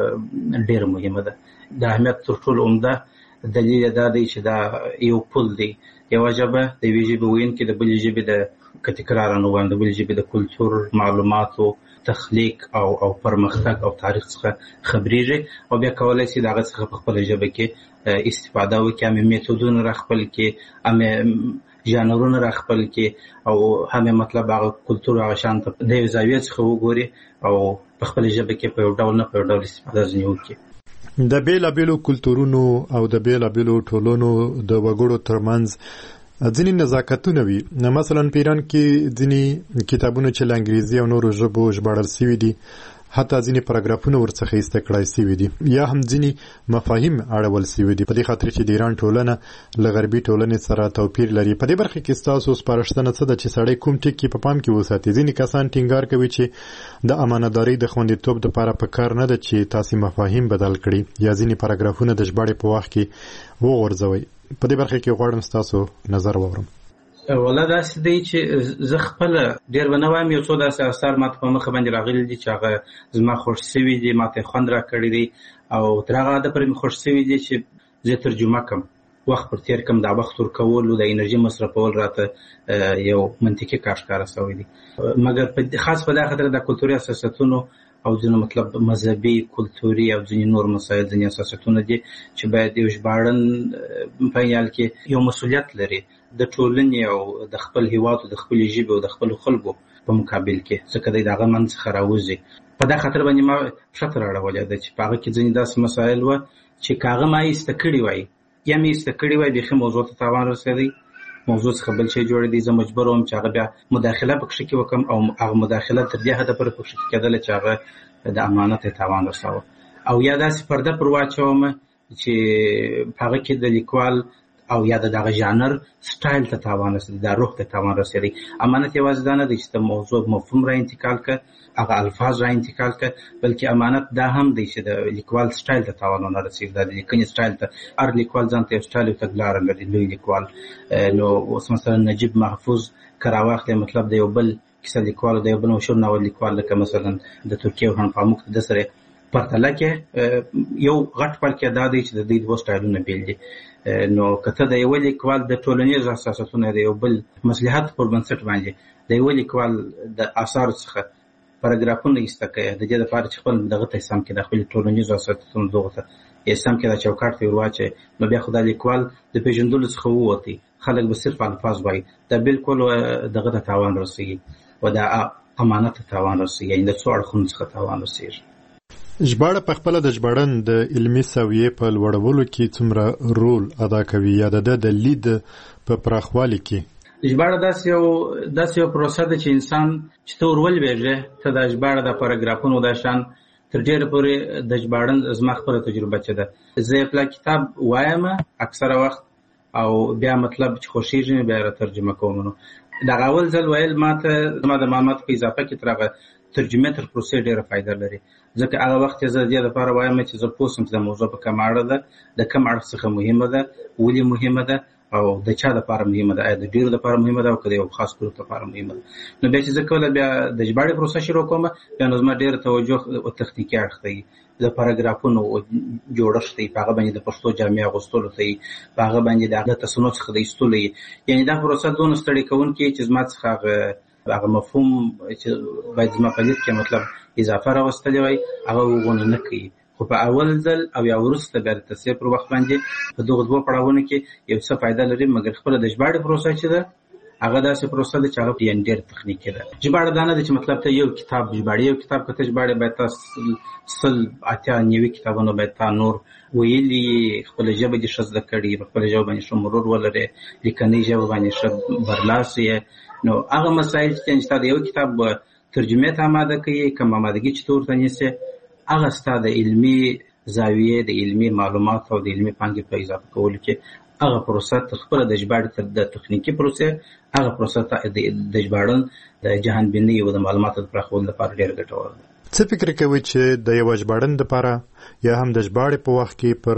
ډېره مهمه ده. د اهمیت تر ټولو عمده دلیل دا دی چې دا یو پل دی. یوه ژبه د یوې ژبې ویونکي د بلې ژبې د که تکرار نه وایم د بلې ژبې د کلتور، معلوماتو، تخلیق او پرمختګ او تاریخ څخه خبرېږي او بیا کولی شي د هغه څخه په خپله ژبه کې استفاده وکړي، همې میتودونه را خپل کړي، همې ژانرونه را خپل کړي او همې مطلب هغه کلتور هغه شان ته د یو زاویې څخه وګوري او په خپله ژبه کې په یو ډول نه په یو ډول استفاده ځینې وکړي.
د بیلابیلو کلتورونو او د بیلابیلو ټولنو د وګړو ترمنځ ځینې نزاکتونه وي. مثلا په ایران کې ځینې کتابونه چې له انګریزي او نورو ژبو ژباړل سوي دي، حتی ځینې پاراګرافونه ورڅخه ایسته کړای سوي دي، یا هم ځینې مفاهیم اړول سوي دي، په دې خاطر چې د ایران ټولنه له غربي ټولنې سره توپیر لري. په دې برخه کې ستاسو سپارښتنه څه ده چې سړی کوم ټکي په پام کې وساتي؟ ځینې کسان ټینګار کوي چې د امانتدارۍ د خوندیتوب دپاره پکار نه ده چې تاسې مفاهیم بدل کړي یا ځینې پاراګرافونه د ژباړې په وخت کې وغورځوئ. په دې برخه کې غواړم ستاسو نظر واورم.
والله داسې دی چې زه خپله ډېر به نه وایم، یو څو داسې اثار ماته په مخه باندې راغلي دي چې هغه زما خوښ سوي دي، ماته یې خوند راکړی دی او تر هغه حده پورې مې خوښ سوي دي چې زه ترجمه کړم، وخت پر تېر کړم، دا وخت ورکولو، د انرژي مصرفول راته یو منطقي کار ښکاره سوی دی. مګر خاص په دا خاطر د کلتوري اساساتونو او ځینې مطلب مذهبي، کلتوري او ځینې نور مسایل، ځینې اساساتونه دي چې باید یو ژباړن په عین کې یو مسؤلیت لري د ټولنې او د خپل هیواد او د خپلې ژبې او د خپلو خلکو په مقابل کې، ځکه دی د هغه منځ څخه راوځي. په دا خاطر باندې ما پښته راړولې ده چې په هغه کې ځینې داسې مسایل وه چې که هغه ما ایسته کړي وای یا مې ایسته کړي وای، بیخي موضوع ته تاوان رسېدی، موضوع څخه بل شی جوړېدی، زه مجبور وم چې هغه بیا مداخله پکښې کې وکړم او هغه مداخله تر دې حده پورې پکښې کېدله چې هغه د امانت یې تاوان رساوه، او یا داسې پرده پر واچومه چې په هغه کې د لیکوال او یا د دغه ژانر سټایل ته تاوان رسېدی، دا روح ته تاوان رسېدی. امانت یوازې دا نه دی چې د موضوع مفهوم را انتقال کړه، هغه الفاظ را انتقال کړه، بلکې امانت دا هم دی چې د لیکوال سټایل ته تاوان ونه رسېږي، دا د لیکنې سټایل ته. هر لیکوال ځان ته یو سټایل او تګلاره لري، لوی لیکوال. نو اوس مثلا نجیب محفوظ که راواخلې، مطلب د یو بل کیسه لیکوال، د یو بل مشهور ناول لیکوال لکه مثلا د ترکیې ورحان پاموک، د سره پرتله کې یو غټ فرق دا دی چې د دوی دوه سټایلونه بیل دي. نو که ته د یو لیکوال د ټولنیزو اساساتونو د یو بل مصلحت پر بنسټ باندې د یو لیکوال د اثارو څخه پاراګرافونه ایسته کوي، د دې لپاره چې خپل دغه ته سم کې د خپل ټولنیزو اساساتونو دغه ته سم کې د چوکاټ ته ورواچي، نو بیا خو دا لیکوال د پیژندلو څخه ووتی، خلک به صرف الفاظ وایي، دا بالکل دغه ته تاوان رسېږي او دا امانت ته تاوان رسېږي، د څو اړخونو څخه تاوان رسېږي.
ژباړه په خپل د ژباړن د علمي سویې په لوړولو کې څومره رول ادا کوي یا د لید په پراخوالي کې؟
ژباړه داسې یو پروسه ده چې انسان چې ته ورولوېږې ته د ژباړه د پاراګرافونو دا شان تر ډېره پورې د ژباړن زما خپله تجربه چې ده زه یې پلا کتاب وایم اکثره وخت او بیا مطلب چې خوښېږي مې بیا یې ترجمه کوم. نو دغه اول ځل ویل ما ته زما د معلوماتو په اضافه کې تر هغه ترجمې تر پروسې ډېره فایده لري، ځکه هغه وخت یې زه د دې دپاره وایم چې زه پوه شم چې د موضوع په کوم اړه ده، د کوم اړخ څخه مهمه ده، ولې مهمه ده او د چا لپاره مهمه ده، د ډېرو لپاره مهمه ده او که د یو خاص ګروپ لپاره مهمه ده. نو بیا چې زه کله بیا د ژباړې پروسه شروع کوم بیا نو زما ډېره توجه تخنیکي اړخ ته وي، د پاراګرافونو جوړښت ته وي، په هغه باندې د پښتو جامې اغوستلو ته وي، په هغه باندې د هغه تصنع څخه د ایستلو وي. یعنې دا پروسه دونه ستړې کوونکې چې زما څخه هغه مفهوم چې باید زما په لید کې مطلب اضافه راوستلی وای هغه وغونه نه کوي. خو په اول ځل او یا وروسته بیا د تصحیح پر وخت باندې په دغه دوه پړاوونو کې یو څه فایده لري، مګر خپله د ژباړې پروسه چې ده هغه داسې پروسه ده چې هغه یعنې ډېر تخنیکي ده. ژباړه دا نه ده چې مطلب ته یو کتاب ژباړې، یو کتاب که ته ژباړې باید تا 100-80 کتابونه باید تا نور ویلي، خپله ژبه دې ښه زده کړي، په خپله ژبه باندې ښه مرور ولرې، لیکنۍ ژبه باندې ښه برلاسی یې. نو هغه مسایل چې تا د یو کتاب ترجمې ته آماده کوي، کوم آمادګي چې ته ورته نیسې، هغه ستا د علمي زاویې د علمي معلوماتو او د علمي پانګې په اضافه کولو کې هغه پروسه تر خپله د ژباړې تر د تخنیکي پروسې هغه پروسه د ژباړن د جهانبینۍ او د معلوماتو د پراخولو لپاره ډېره ګټوره ده.
څه فکر کوئ چې د یوه ژباړن دپاره یا هم د ژباړې په وخت کې پر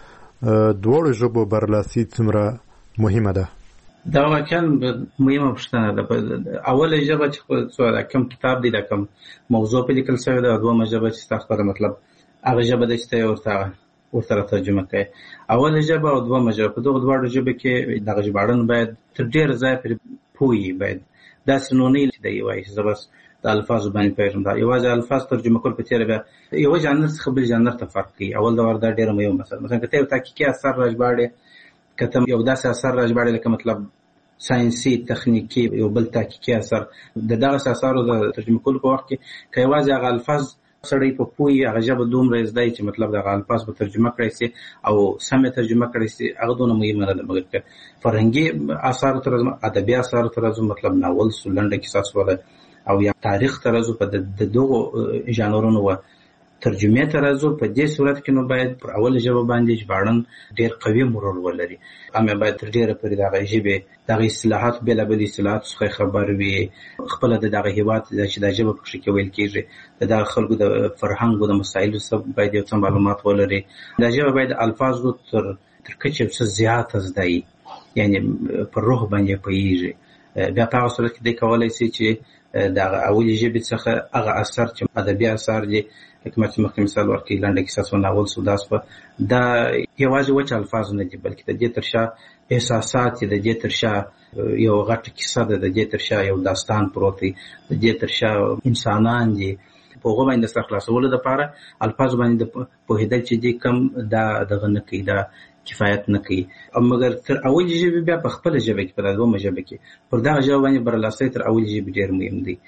دواړو ژبو برلاسي څومره مهمه ده؟
دا واقعا مهمه پوښتنه ده. اوله ژبه چې کوم کتاب دی، دا کوم موضوع په لیکل شوې ده، دویمه ژبه چې ستا خپله مطلب هغه ژبه ده چې ته یې ورته ترجمه کوي. اوله ژبه او دویمه ژبه په دغو دواړو ژبو کې دغه ژباړن باید تر ډېره ځایه پرې پوه وي، باید داسې نو نه وي چې دی وایي چې زه بس د الفاظو باندې پوهېږم. دا یوازې الفاظ ترجمه کول په تېره بیا یوه ژانر څخه بل ژانر ته فرق کوي. اول دور دا ډېره مهمه مسله. مثلا که ته یو تحقیقي اثر را ژباړې، که ته یو داسې اثر را ژباړې لکه مطلب ساینسي تخنیکي یو بل تحقیقي اثر، د دغسې اثارو د ترجمه کولو په وخت کې که یوازې هغه الفاظ سړی په پوهي، هغه ژبه دومره زده وي چې مطلب دغه الفاظ به ترجمه کړی سي او سمې ترجمه کړی سي، هغه دونه مهمه نه ده. مګر که فرهنګي اثارو ته راځو، ادبي اثارو ته راځو، مطلب ناول سو، لنډه کیسه سوله او یا تاریخ ته راځو، په د دغو ژانرونو و ترجمې ته راځو، په دې صورت کې نو باید پر اوله ژبه باندې ژباړن ډېر قوي مرور ولري. هم باید تر ډېره پورې دغه ژبې دغه اصطلاحات بېلابېل اصطلاحاتو څخه خبر وي، خپله د دغه هېواد چې دا ژبه پکښې کې ویل کېږي د دغه خلکو د فرهنګ او د مسایلو څخه باید یو څه معلومات ولري. دا ژبه باید د الفاظو تر کچې یو څه زیاته زده وي، یعنې پر روح باندې پوهېږي. بیا په هغه صورت کې دی کولی سي چې د هغه اولې ژبې څخه هغه اثر چې ادبي اثر دي، لکه ما چې مخکې مثال ورکړي لنډه کیسه سوه، ناول سو، دا سوه، دا یوازې وچ الفاظ نه دي، بلکې د دې تر شا احساسات دي، د دې تر شا یو غټه کیسه ده، د دې تر شا یو داستان پروت دی، د دې تر شا انسانان دي. په هغو باندې د سر خلاصولو دپاره الفاظو باندې د پوهېدل چې دي کم دا دغه نه کوي، دا کفایت نه کوي. مګر تر اولې ژبې بیا په خپله ژبه کې، په دویمه ژبه کې پر دغه ژبه باندې برلاسۍ تر اولې ژبې ډېر مهم دی.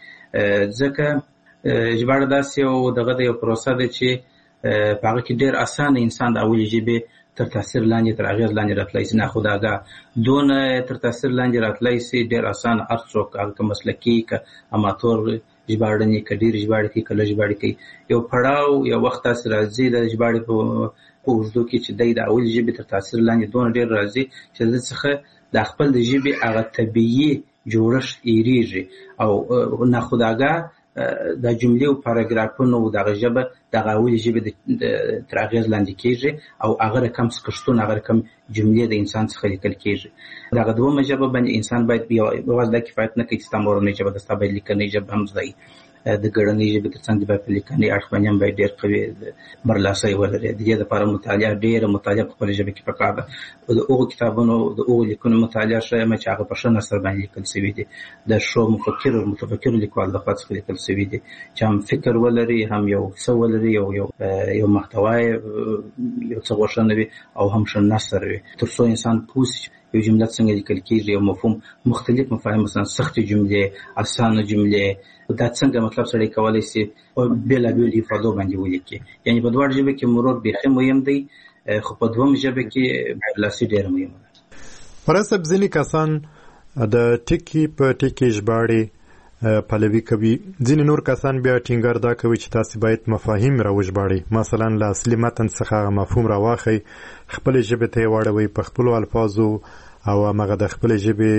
ځکه ژباړه داسې یو دغه د یو پروسه ده چې په هغه کې ډېر اسانه انسان د اولې ژبې تر تاثیر لاندې، تر اغېز لاندې راتلی سي. نه خو د هغه دونه تر تاثیر لاندې راتلی سي، ډېر اسانه هر څوک، هغه که مسلکي، که اماتور ژباړنې، که ډېرې ژباړې کوي، که لږ ژباړې کوي، یو پړاو یو وخت داسې راځي د ژباړې په اوږدو کې چې دی د اولې ژبې تر تاثیر لاندې دونه ډېر راځي چې د څخه د خپل د ژبې هغه طبیعي جوړښت هېرېږي او ناخودآګاه د جملې او پاراګرافونو دغه ژبه دغه اولې ژبې تر اغېز لاندې کېږي او هغه رقم سکشتون، هغه رقم جملې د انسان څخه لیکل کېږي. دغه دویمه ژبه باندې انسان باید یوازې دا کفایت نه کوي چې ستا مورنۍ ژبه ده، ستا باید لیکنۍ ژبه هم زده وي. د ګړنۍ ژبې تر څنګ باید په لیکنۍ اړخ باندې هم باید ډېر قوي برلاسۍ ولري. د دې دپاره مطالعه، ډېره مطالعه په خپله ژبه کې پکار ده. د هغو کتابونو د هغو لیکنو مطالعه ښیمه چې هغه په ښه نثر باندې لیکل شوي دي، د ښو متفکرو لیکوال لخوا څخه لیکل شوي دي چې هم فکر ولري، هم یو څه ولري، یو محتوا یو څه غوښنه وي او هم ښه نثر وي، تر څو انسان پوه شي یو جمله څنګه لیکل کیږي، یو مفهوم مختلف مفاهیم، مثلا سختې جملې، اسانه جملې، دا څنګه مطلب سړی کولی شي بېلابېلو افرادو باندې ولیکي. یعنې په دواړو ژبه کې مرور بیخي مهم دی، خو په دویم ژبه کې برلاسي ډېره مهمه ده.
فرصب ځینې کسان د ټکي په ټکي ژباړې پلوي کوي، ځینې نور کسان بیا ټینګار دا کوي چې تاسو باید مفاهیم راوژباړئ، مثلا له اصلي متن څخه مفهوم راواخلئ، خپلې ژبې ته یې واړوئ په خپلو الفاظو او همغه د خپلې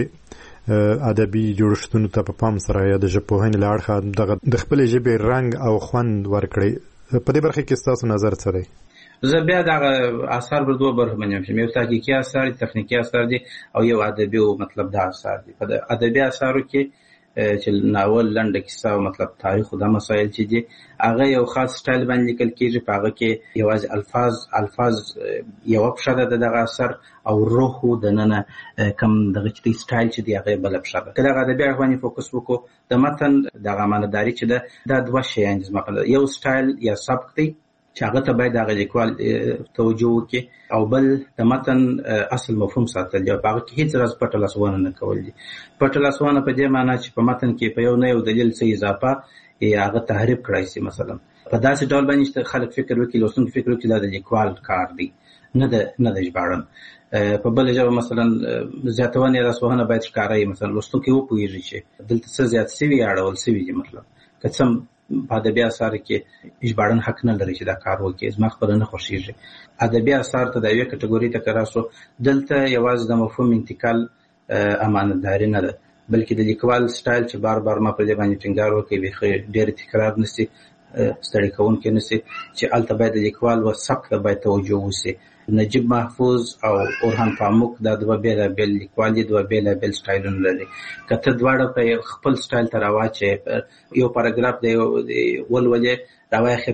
ژبې ادبي جوړښتونو ته په پام سره یا د ژبپوهنې له اړخه د خپلې ژبې رنګ او خوند ورکړئ. په دې برخه کې ستاسو نظر څه دی؟
زه بیا دغه اثار پر دوه برخو باندې وشم، یو تحقیقي اثار، تخنیکي اثار دي، او یو ادبي او مطلب دا اثار دي. په ادبي اثارو کې چې ناول، لنډه کیسه او مطلب تاریخ او دا مسایل چې دي هغه یو خاص سټایل باندې لیکل کېږي، په هغه کې یوازې الفاظ یوه پښه ده د دغه اثر، او روح د ننه کم دغه چې دی سټایل چې دی هغه بله پښه ده. که دغه ادبي اړخ باندې فوکس وکړو، د متن دغه معناداري چې ده دا دوه شیان دي زما په نظر، یو سټایل یا سبک دی چې هغه ته باید هغه لیکوال توجه وکړي، او بل د متن اصل مفهوم ساتل دي، په هغه کې هېڅ راز پټه لاسوانه نه کول دي. پټه لاسوانه په دې معنا چې په متن کې په یو نه یو دلیل څه اضافه یا هغه تحریف کړای شي. مثلا په داسې ډول باندې چې خلک فکر وکړي، لوستونکي فکر وکړي دا د لیکوال کار دی، نه د ژباړن. په بله ژبه مثلا زیاتونه یا لاسوهنه باید ښکاره وي، مثلا لوستونکی وپوهېږي چې دلته څه زیات سوي یا اړول سوي دي. مطلب که څه په ادبي اثارو کې ژباړن حق نه لري چې دا کار وکړي، زما خپله نه خوښېږي. ادبي اثار ته د یوې کټګورۍ ته که راسو، دلته یوازې د مفهوم انتقال امانتداري نه ده، بلکې د لیکوال سټایل چې بار بار ما پر دې باندې ټینګار وکړي، بیخي ډېر تکرار نشي، ستړی کوونکی نشي، چې هلته باید د لیکوال و سبک ته باید توجه وشي. نجیب محفوظ او اورهان پاموک دا دوه بېلابېل لیکوال دي، دوه بېلابېل سټایلونه لري. که ته دواړه په خپل سټایل ته راواچې، یو پاراګراف دی ولولې راواخې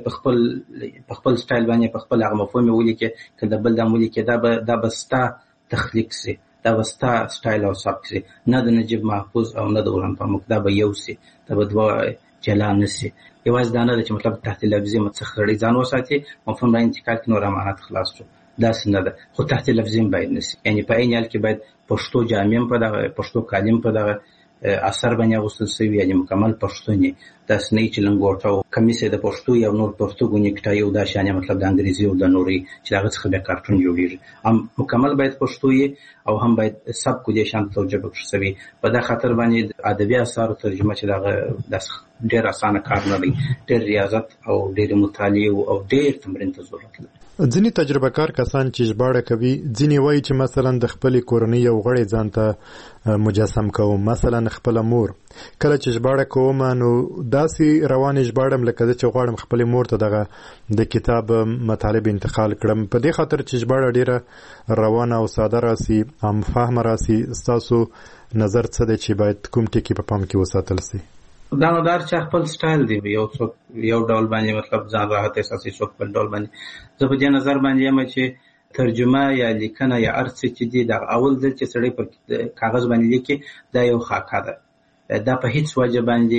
په خپل سټایل باندې، په خپل هغه مفهوم یې ولیکې، که د بل دا ولیکې، دا به ستا تخلیق سي، دا به ستا سټایل او سبک سي، نه د نجیب محفوظ او نه د اورهان پاموک. دا به یو سي، دا به دوه جلا نه سي. یوازې دا نه ده چې مطلب تحت لفظي څخه سړی ځان وساتي، مفهوم را انتقال کړي، نور امانت خلاص شو. داسې نه ده، خو تحت لفظي باید نشي. یعنې په عین حال کې باید پښتو جامع په دغه پښتو کالم په دغه اثر باندې اغوستل شوي، یعنې مکمل پښتون یې، داسې نه چې لنګوټه او کمیس یې د پښتو یا نور پرتګو نیکټای او دا شیان مطلب د انګریزي او د نورې چې هغه څخه بیا کارټون جوړېږي. هم مکمل باید پښتو یې، او هم باید سبک دې شان توجه پکې شوي. په دا خاطر باندې ادبي اثارو ترجمه چې دغه داسې ډېر اسانه کار نه دی، ډېر ریاضت او ډېر مطالعې او ډېر تمرین ته ضرورت لري.
ځینې تجربه کار کسان چې ژباړه کوي، ځینې وایي چې مثلا د خپلې کورنۍ یو غړی ځان ته مجسم کوم، مثلا خپله مور. کله چې ژباړه کوم نو داسې روانې ژباړم لکه زه چې غواړم خپلې مور ته دغه د کتاب مطالب انتقال کړم. په دې خاطر چې ژباړه ډېره روانه او ساده راسي، عام فهمه راسي، ستاسو نظر څه دی چې باید کوم ټکي په پام کې وساتل سي؟
دا نو دار چې خپل سټایل دی، یو څوک یو ډول باندې مطلب ځان راحت احساسي، څوک بل ډول باندې. زه په دې نظر باندې یم چې ترجمه یا لیکنه یا هر څه چې دي د اول ځل چې سړی پر کاغذ باندې لیکي، دا یو خاکه ده، دا په هیڅ وجه باندې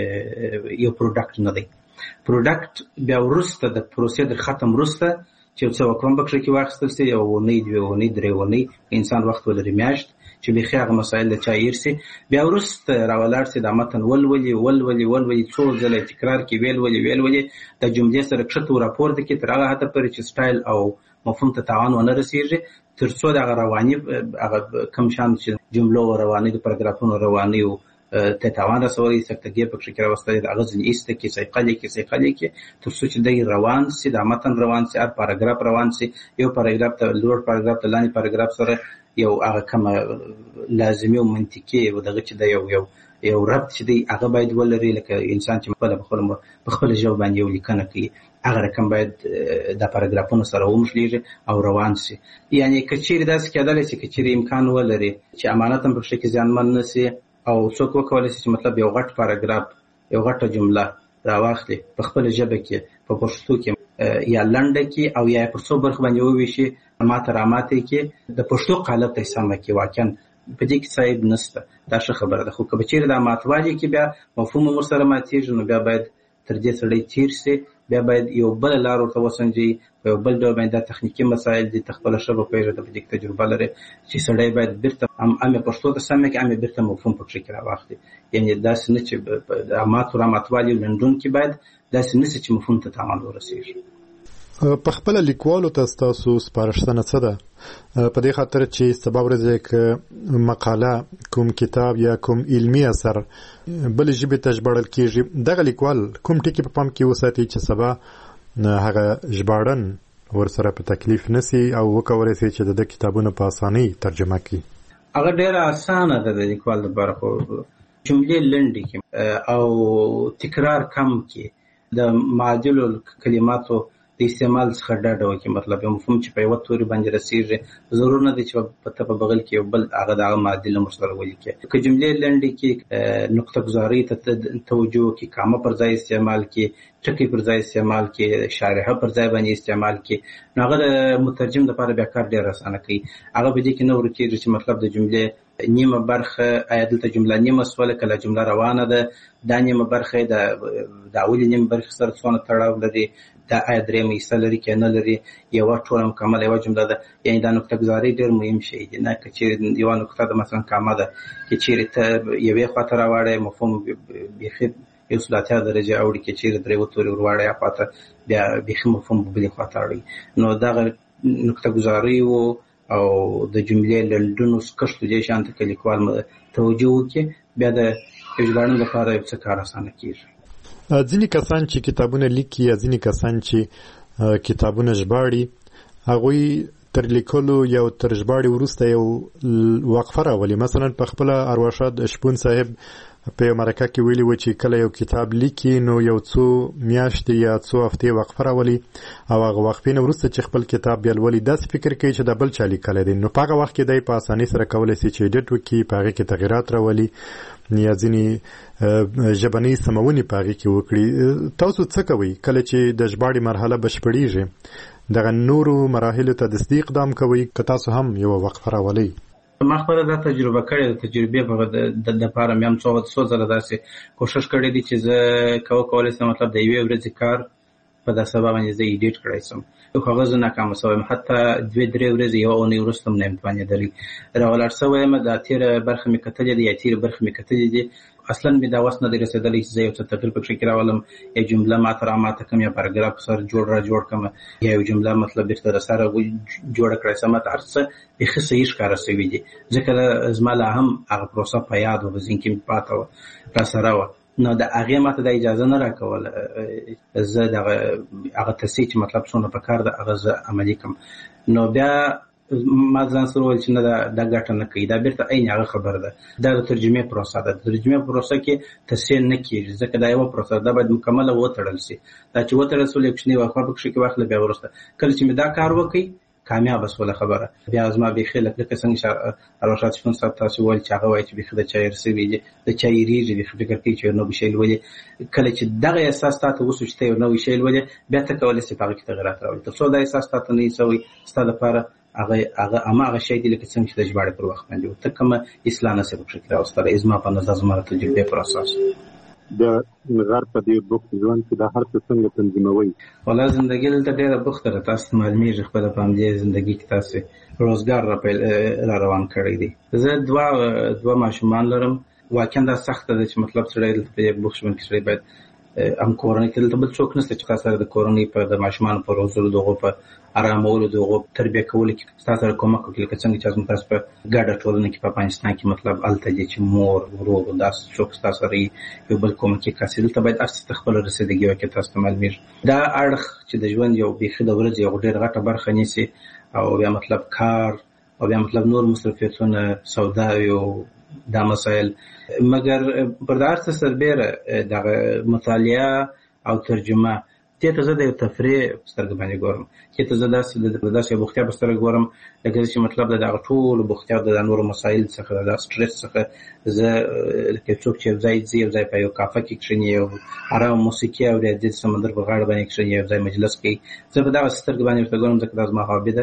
یو پروډکټ نه دی. پروډکټ بیا وروسته د پروسې در ختم وروسته چې څه وکړم پکې کې واخیستل سي، یو اونۍ، دوه اونۍ، درې اونۍ، انسان وخت ولري، میاشت، چې بیخي هغه مسایل د چا هیر سي، بیا وروسته راولاړ سي، دا متن ولولي څو ځله تکرار کې ویلولي د جملې سره کښته راپورته کې، تر هغه حده پورې چې سټایل او مفهوم ته تاوان ونه رسېږي، تر څو دغه رواني هغه کم شان چې جملو رواني د پاراګرافونو رواني او ته تاوان رسوي، سکتګي پکې کې راوستل، هغه ځنې ایسته کې سیقلې کې تر څو چې دی روان سي، دا متن روان سي، هر پاراګراف روان سي، یو پاراګراف ته لوړ پاراګراف ته لاندې پاراګراف سره یو هغه کومه لازمي او منطقي و دغه چې د یو ربط چې دی هغه باید ولري، لکه انسان چې په خپل ژبه باندې یو لیکنه کوي، هغه رقم باید د پاراګرافونو سره ومشلېږي او روان سي. یعنې که چیرې داسې کېدلی سي، که چیرې امکان ولري چې امانت هم پکې زیانمن نه سي، او څوک وکولی سي چې مطلب یو غټ پاراګراف، یو غټه جمله راواخلي په خپل ژبه کې، په پښتو کې یا لنډه کې، او یا په څو برخو باندې وویشي، ماته کې د پښتو قالب ته سمه کې، واقعا په دې کې صاحب نشته، دا ښه خبره ده. خو که چیرې دا ماتوالي کې بیا مفهوم ورسره ماتېږي، نو بیا باید تر دې سړی تیر سي، بیا باید یو بل لار ورته وسنجي، په یو بل ډول باندې دا تخنیکي مسایل دي خپله ښه به پوهېږي، ته په دې تجربه لرې چې سړی باید بیرته امې پښتو ته سمې کړي، امې بیرته مفهوم په کښې کې راواخلي. یعنې داسې نه چې راماتوالي لنډونکي باید داسې نه شي چې مفهوم ته تاوان ورسېږي.
په خپل لیکوالو ته ستاسو سپارښتنه څه ده؟ په دې خاطر چې سبا ورځې که مقاله، کوم کتاب یا کوم علمي اثر بل ژبې ته ژباړل کېږي، دغه لیکوال کوم ټکي په پام کې وساتي چې سبا هغه ژباړن ورسره په تکلیف نسی او وکولی شي چې د کتابونو په اسانۍ ترجمه کړي؟
هغه ډېره اسانه ده د لیکوال لپاره، خو جملې لنډې کړي او تکرار کم کړي، د معادلو کلماتو د استعمال څخه ډډه وکړي. مطلب یو مفهوم چې په یوه توري باندې رسېږي، ضرور نه دی چې ته په بغل کې یو بل هغه د هغه معادل هم ورسره ولیکې. که جملې لنډې کړي، نقطه ګذارۍ ته توجه وکړي، کامه پر ځای استعمال کړي، ټکي پر ځای استعمال کړي، شارحه پر ځای باندې استعمال کړي، نو هغه د مترجم لپاره بیا کار ډېر اسانه کوي. هغه په دې کې نه ورکېږي چې مطلب د جملې نیمه برخه آیا دلته جمله نیمه سوله، کله جمله روانه ده، دا نیمه برخه د اولې نیمه برخې سره څونه تړاو لري، دا آیا درېیمه حصه لري که نه لري، یوه ټوله مکمله یوه جمله ده. یعنې دا نقطه ګذارۍ ډېر مهم شی دی. نه که چېرې یوه نقطه ده مثلا کامه ده، که چېرې ته یوې خوا ته راواړی مفهوم بیخي 180 درجه اوړي، که چېرې درې تورې ورواړی خوا ته بیا بیخي مفهوم بلې خوا ته اړوي. نو دغه نقطه ګذارۍ او د جملې لنډونو کښتو دې شان ته که لیکوال توجه وکړي، بیا د ژباړن لپاره یو څه کار اسانه کېږي.
ځینې کسان چې کتابونه لیکي یا ځینې کسان چې کتابونه ژباړي، هغوی تر لیکلو یا تر ژباړې وروسته یو وقفه راولي. مثلا په خپله ارواښاد شپون صاحب په یو مرکه کې ویلي و چې کله یو کتاب لیکي نو یو څو میاشتې یا څو هفتې وقفه راولي، او هغه وقفې نه وروسته چې خپل کتاب بیا لولي داسې فکر کوي چې دا بل چا لیکلی دی. نو په هغه وخت کې دی په اسانۍ سره کولی شي چې ایډیټ وکړي، په هغې کې تغیرات راولي یا ځینې ژبنۍ سمونې په هغې کې وکړي. تاسو څه کوئ کله چې د ژباړې مرحله بشپړېږي؟ دغه نورو مراحلو ته دستي اقدام کوئ که تاسو هم یوه وقفه راولئ؟
ما خپله دا تجربه کړې ده، تجربې په دپاره مې هم څو ځله داسې کوښښ کړی دی چې زه کولی شم مطلب د یوې ورځې کار په دا سبا باندې زه ایډیټ کړی شم، خو هغه زه ناکامه شوی یم. حتی 2-3 ورځې یوه اونۍ وروسته هم نه یم توانېدلی راولاړ شوی یم. دا تېره برخه مې کتلې ده یا تېرې برخې مې کتلې دي، اصلا مې دا وس نه دی رسېدلی چې زه یو څه تغییر په کښې کې راولم، یا جمله ماته راماته کړم، یا پاراګراف سره جوړ کړم، یا یو جمله مطلب بېرته د سره جوړه کړی شم. ماته هر څه بیخي صحیح ښکاره شوي دي، ځکه زما لا هم هغه پروسه په یاد وه، په ذهن کې مې پاته وه، راسره وه. نو د هغې ماته دا اجازه نه راکوله زه هغه تصحیح چې مطلب څونه پکار ده هغه زه عملي کړم. نو بیا ما ځان سره وویل چې نه دا ګټه نه کوي، دا بیرته عین هغه خبره ده. دا د ترجمې پروسه ده، د ترجمې پروسه کې تصحیح نه کېږي، ځکه دا یوه پروسه ده، دا باید مکمله وتړل شي. دا چې وتړل شول یو کوچنۍ وقفه په کښې کې واخله، بیا وروسته کله چې مې دا کار وکړي کامیابه شوله خبره. بیا زما بیخي لکه څنګه چې ارواښاد شپون صاحب تاسو وویل چې هغه وایي چې بیخي د چا هېر شوي دي، د چا هېرېږي، بیخي فکر کوي چې یو نوی شی لولي. کله چې دغه احساس تا ته وشو چې ته یو نوی شی لولې، بیا ته کولی شې په هغه کې تغیرات راولې. تر څو دا احساس تا ته نه وي شوی، ستا لپاره هماغه شی دی لکه څنګه چې د ژباړې پر وخت باندې و، ته کومه اصلاح نه شې په کښې کې راوستلی. زما په نظر زما د تجربې پر اساس
د غر په دې بوخت ژوند کې دا هر څه څنګه تنظیموئ؟
والله زندګي دلته ډېره بوخته ده، تاسو ته معلومېږي خپله په همدې زندګي کې تاسې روزګار را روان کړی دی. زه دوه ماشومان لرم. واقعا دا سخته ده چې مطلب سړی دلته په دې بوخت ژوند کې سړی باید هم کورنۍ ته دلته بل څوک نشته چې تا سره د کورنۍ په د ماشومانو په روزلو، د هغو په ارامولو، د هغو تربیه کولو کې ستا سره کومک وکړي، لکه څنګه چې زموږ تاسو په ګډه ټولنه کې په افغانستان کې مطلب هلته دی چې مور ورور داسې څوک ستا سره یو بل کومکي کس دلته باید هر څه ته خپله رسېدګي وکړي. تاسو ته معلومېږي دا اړخ چې د ژوند یو بیخي د ورځې یو ډېر غټه برخه نیسي، او بیا مطلب کار، او بیا مطلب نور مصروفیتونه، سوداوي او دا مسایل. مګر پر دا هر څه سربېره دغه مطالعه او ترجمه دې ته زه د یو تفریح په سترګه باندې ګورم، دې ته زه داسې یو بوختیا په سترګه ګورم لکه چې مطلب د دغه ټولو بوختیا د نورو مسایل څخه، د سټرس څخه زه لکه څوک چې یو ځای ځي، یو ځای په یو کافه کې کښېني، یو ارام موسیقي اوري، د سمندر په غاړه باندې کښېني، یو ځای مجلس کوي، زه په دغه سترګه باندې ورته ګورم، ځکه دا زما هابي ده.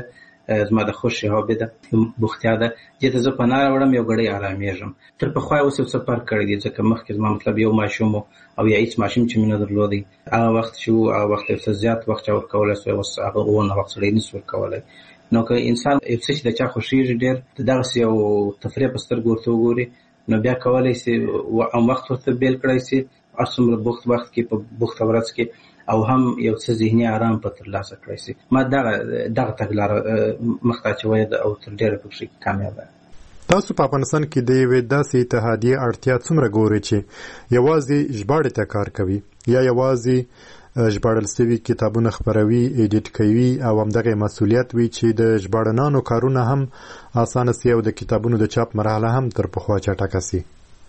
زما د خوشي هوبې ده بوختیا ده چې ته زه پناه راوړم یو ګړی آرامېږم. تر پخوا اوس یو څه فرق کړی دی ځکه مخکې زما مطلب یو ماشوم او یا هېڅ ماشوم چې مې نه درلودی هغه وخت چې و هغه وخت یو څه زیات وخت چا ورکولی سوی اوس هغه اونه وخت سړی نه سو ورکولی. نو که انسان یو څه چې د چا خوښېږي ډېر د دغسې یو تفریح په سترګو ورته وګوري نو بیا کولی سي هم وخت ورته بیل کړی سي هر څومره بوخت وخت کې په بوخته ورځ کې او هم یو څه ذهني آرام په ترلاسه کړی سي. ما دغه تګلاره مخته اچوی ده او تر ډېره پکښې کامیابه.
تاسو په افغانستان کې د یوې داسې اتحادیې اړتیا څومره ګورئ چې یوازې ژباړې ته کار کوي یا یوازې ژباړل سوي کتابونه خپروي ایډیټ کوي او همدغه مسؤلیت وي چې د ژباړنانو کارونه هم اسانه سي او د کتابونو د چاپ مرحله هم تر پخوا چټکه سي؟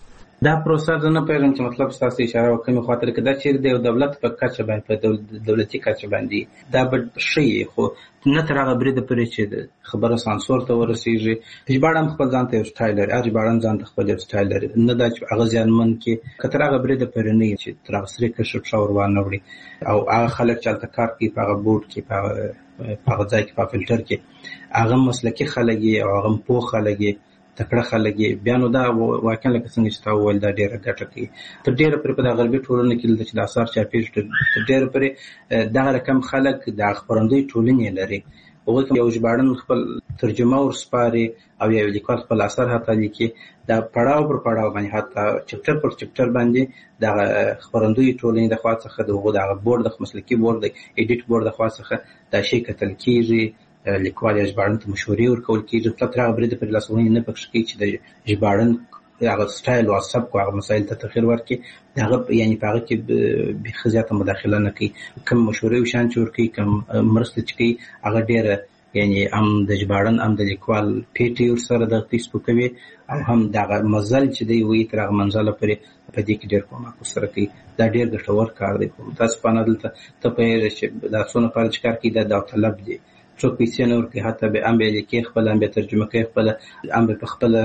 دا پروسه زه نه پوهېږم چې مطلب ستاسو اشاره وکړمې خواته لکه دا چېرې د یو دولت په کچه باندې په دولتي کچه باندې دا به ښه وي خو نه تر هغه بریده پورې چې خبره سانسور ته ورسېږي. ژباړن خپل ځان ته یو سټایل لري هر ژباړن ځان ته خپل یو سټایل لري نه دا چې هغه زیانمن کړي که تر هغه بریده پورې نه وي چې تر هغه سرې کشر پښه ور وانه وړي او هغه خلک چې هلته کار کوي په هغه بورډ کې په هغه ځای کې په فلټر کې هغه مسلکي خلک یې او هغه پوه خلک یې تکړه خلک یې بیا نو دا واقعا لکه څنګه چې تا وویل دا ډېره ګټه کوي. تر ډېره پورې په دغه غربي ټولنه کې دلته چې د اثار چاپېږي تر ډېره پورې دغه رقم خلک د خپرندوی ټولنې لري هغوی یو ژباړن خپل ترجمه ورسپاري او یو لیکوال خپل اثر حتی لیکي دا پړاو پر پړاو باندې حتی چپټر پر چپټر باندې دغه خپرندوی ټولنې د خوا څخه دغه بورډ د مسلکي بورډ د ایډیټ بورډ د خوا څخه دا شی کتل کېږي لیکوال یا ژباړن ته مشورې ورکول کېږي. مطلب تر هغه بریده پورې لاسوهنې نه پکښې کوي چې د ژباړن هغه سټایل او سبک او هغه مسایل ته تغیر ورکړي هغه یعنې په هغه کې بیخي زیاته مداخله نه کوي. کوم مشورې او شیان چې ورکوي کوم مرسته چې کوي هغه ډېره یعنې هم د ژباړن هم د لیکوال پیټې ورسره دغه سپکوي او هم دغه مزل چې دی وایي تر هغه منزله پورې په دې کې ډېر کومک ورسره کوي. دا ډېر ګټور کار دی. خو متاسفانه دلته ته پوهېږې چې دا څو نفر چې کار کوي دا داوطلب دی څوک پیسې نه ورکوي حتی هم به یې لیکي خپله هم به یې ترجمه کوي خپله هم به په خپله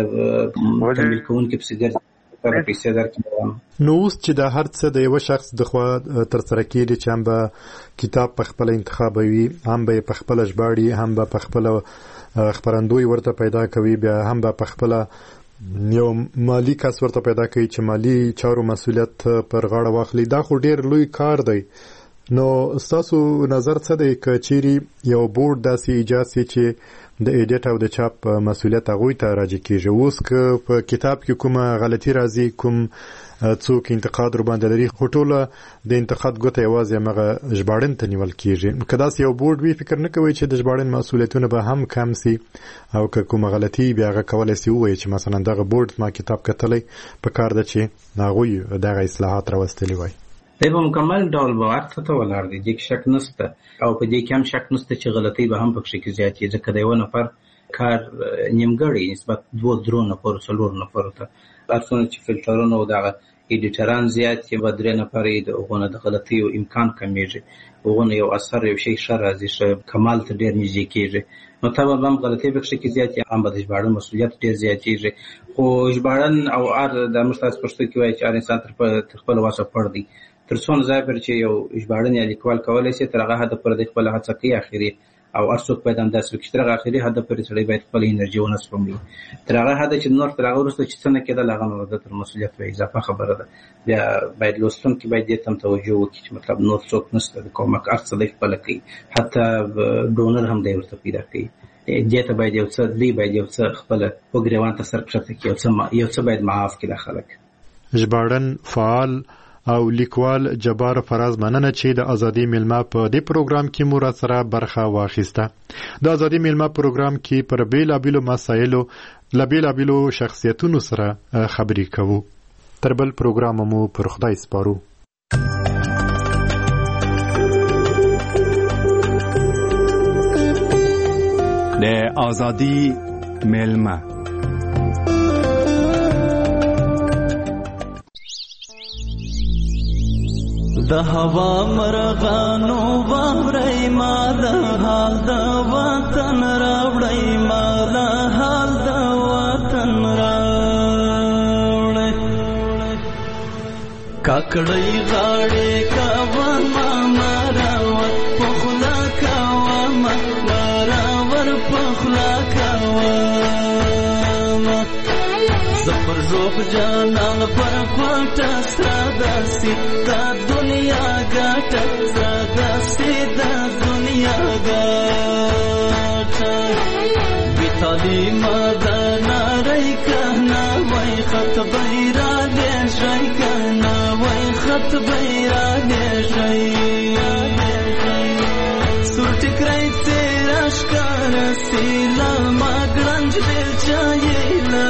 تمویل کوونکي پسې ګرځي پیسې درکړي.
نو اوس چې دا هر څه د یوه شخص د خوا ترسره کېږي چې هم به کتاب په خپله انتخابوي هم به یې په خپله ژباړي هم به په خپله خپرندوی ورته پیدا کوي بیا هم به په خپله یو مالی کس ورته پیدا کوي چې مالی چارو مسؤلیت پر غاړه واخلي. دا خو ډېر لوی کار دی. نو ستاسو نظر څه دی که چیرې یو بورډ داسې ایجاد سي چې د ایډیټ او د چاپ مسؤلیت هغوی ته راجع کېږي اوس که په کتاب کې کومه غلطي راځي کوم څوک انتقاد ورباندې لري خو ټوله د انتقاد ګوته یوازې همغه ژباړن ته نیول کېږي. که داسې یو بورډ وي فکر نه کوئ چې د ژباړن مسؤلیتونه به هم کم سي او که کومه غلطي بیا هغه کولی سي ووایي چې مثلا دغه بورډ ما کتاب کتلی په کار ده چې هغوی دغه اصلاحات راوستلي وای.
دی به مکمل ډول باور ته ولاړ دی دې کې شک نشته او په دې کې هم شک نشته چې غلطۍ به هم پکښې کې زیاتې ځکه د یوه نفر کار نیمګړی نسبت 2-3 نفرو 4 نفرو ته هر څومره چې فلټرونه او دغه ایډیټران زیات یې به 3 نفره یې د هغو نه د غلطیو امکان کمیږي هغو نه یو اثر یو شی ښه راځي ښه کمال ته ډېر نږدې کېږي نو طبعا هم غلطۍ پکښې کې زیاتې هم به د ژباړن مسؤلیت ډېر زیاتېږي خو ژباړن او هر د موږ تاسو پښتو کې وایي چې هر انسان تر خپله وسه پړ دی تر څونه ځای پورې چې یو ژباړن یا لیکوال کولی شي تر هغه حده پورې د خپله هڅه کوي اخري او هر څوک باید همداسې وکړي چې تر هغه اخري حده پورې سړی باید خپله انرژي ونه سپموي تر هغه حده چې نور تر هغه وروسته چې څه نه کېدل هغه نو د تر مسؤلیت وایي اضافه خبره ده بیا باید لوستونکي باید دې ته هم توجه وکړي چې مطلب نور څوک نشته د کومک هر څه دی خپله کوي حتی ډونر هم دی ورته پیدا کوي دې ته باید یو څه دوی باید یو څه خپله وګریوان ته سر کښته کړي یو څه باید معاف کړي دا خلک.
ژباړن فعال او لیکوال جبار فراز مننه چې د ازادي میلمه په دې پروګرام کې مو سره برخه واخیسته. د ازادي میلمه پروګرام کې پر بیلابیلو مسایلو لبیلابیلو شخصیتونو سره خبرې کوو. تر بل پروګرام مو پر خدای سپارو.
د ازادي میلمه
د هوا مرغانو باورې ما د حال د وطن راوړې ما د حال د وطن راوړې کاکړې غاړې کاوه ما راوړ په خلا کاوه ما راوړ په خلا کوم زفر روح جانان پر کوټه ساداسي دا دنیا ګټه ساداسي دا دنیا ګټه بیتالی مدنا رای کنا وای خط بیرا دې شای کنا وای خط بیرا دې شای سورټ کرای تیرا شکار سیلا ما ګرنج دل چایلا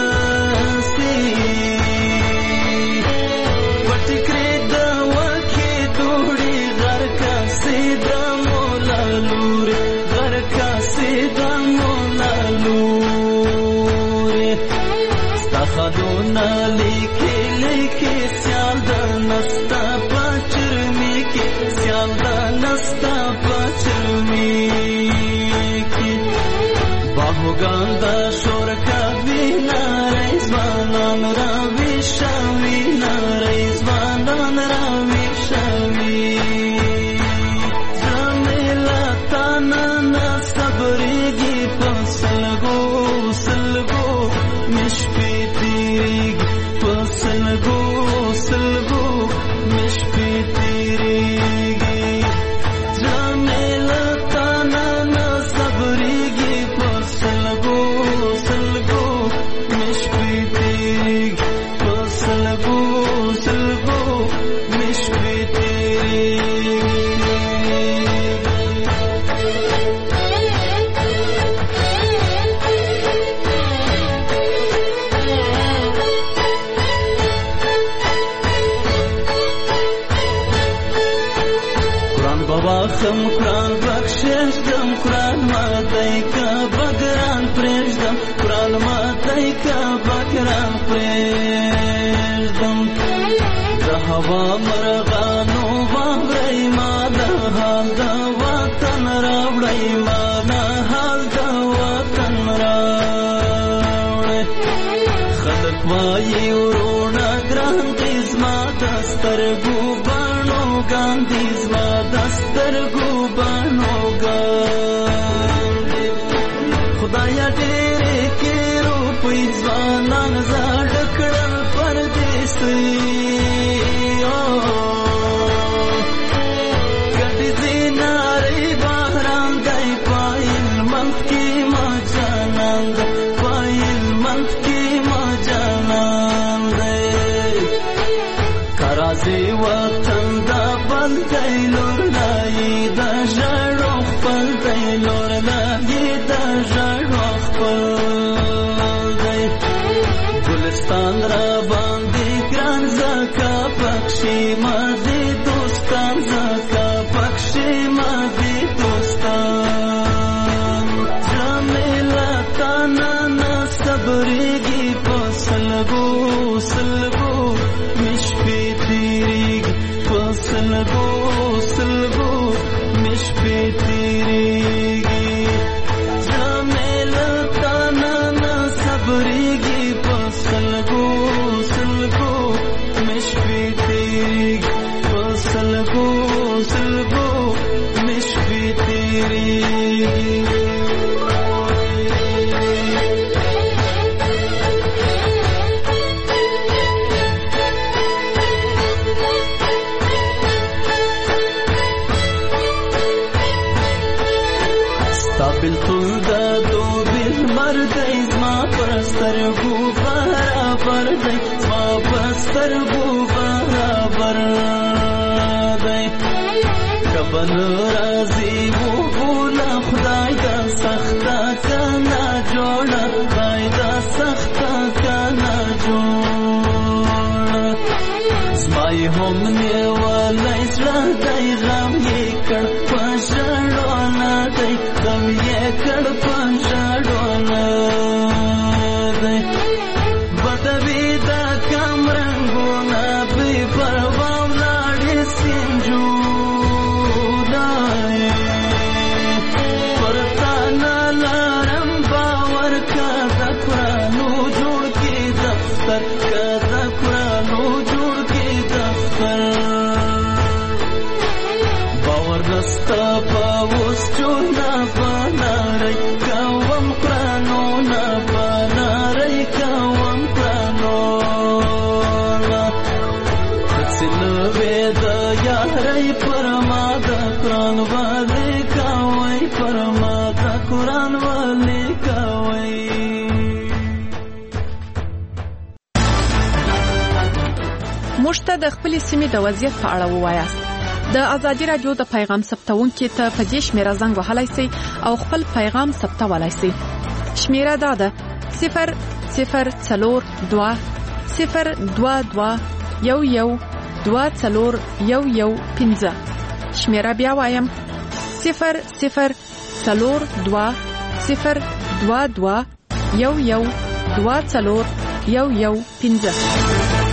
خدونا لیکي لیکي سیال د نستا پچرمی کې سیال د نستا پچرمی کې باهوګان د شور کوي نارې ځوانان راوي شوي نارې ځوانان راوي شوي زميلا تانا صبرېږي په سلګو سلګو مشپې سلگو سلگو مشپی تیریگی جامیلا تانا نا صبریگی پر سلگو سلگو مشپی تیریگی پر سلگو سلگو مشپی تیریگی خم قرآن بخشش دم قرآن ماتای کا بگران پریشدم قرآن ماتای کا بگران پریشدم دا هوا مرغانو باورای ما دا حال دا وطن راوړی ما دا حال دا وطن راوړی خلق وایي وروڼه ګران دي زما د سترګو باڼو ګاندي زما د سترګو باڼو ګاندي خدایا ډېرې کې روپۍ ځوانان زاړه کړل پردیسي ګډې دینارې بهران دی پایل منځ کې ما جانان دی پایل منځ کې ما جانان دی کرازي وطن دا بل دی لور لایي دا ژړو خپل دی لور لایي دا ژړو خپل دی ګلستان را باندې ګران زکا پکشي ما دي دوستان زکا پکشي ما دي دوستان جمیلا تانا نا صبرېږي په سلګو سلګو مشپې تیریږي په سلګو سلګو مشپې تیریږي جمیلا تانا نا صبرېږي په سلګو سلګو مشپې تیریږي په سلګو سلګو مشپې تیریږي بالکل دا دو بالمر دی زما پرسترګو برابر دی زما پرسترګو برابر دی کبن راځي وو بولا خدای دا سخته کنا جوړه خدای دا سخته کنا جوړه زما یې هم نیولی زړه دی غم یې کړ په ژړو نه دی غم یې کړ په ژړو نه دی بدوي دا کم رنګونه بې پروا ولاړې سینجونه پر تا نه لرم باور که د قرانو جوړ کې دفتر که د قرانو جوړ کې دفتر باور نستا په اوس چونه په نړۍ کوم پرانو نه پناري کوم پرانو تسلوي د یاري پرما د قران والي کوي پرما د قران والي کوي.
موږ ته د خپل سیمې د وضعیت په اړه ووایاست. د ازادي رادیو د پیغام ثبتونکو ته په دې شمیره زنګ وهلای شئ او خپل پیغام ثبتولای شئ. شمیره دا ده 0042 022 112415. شمیره بیا وایم 0042 022 112415.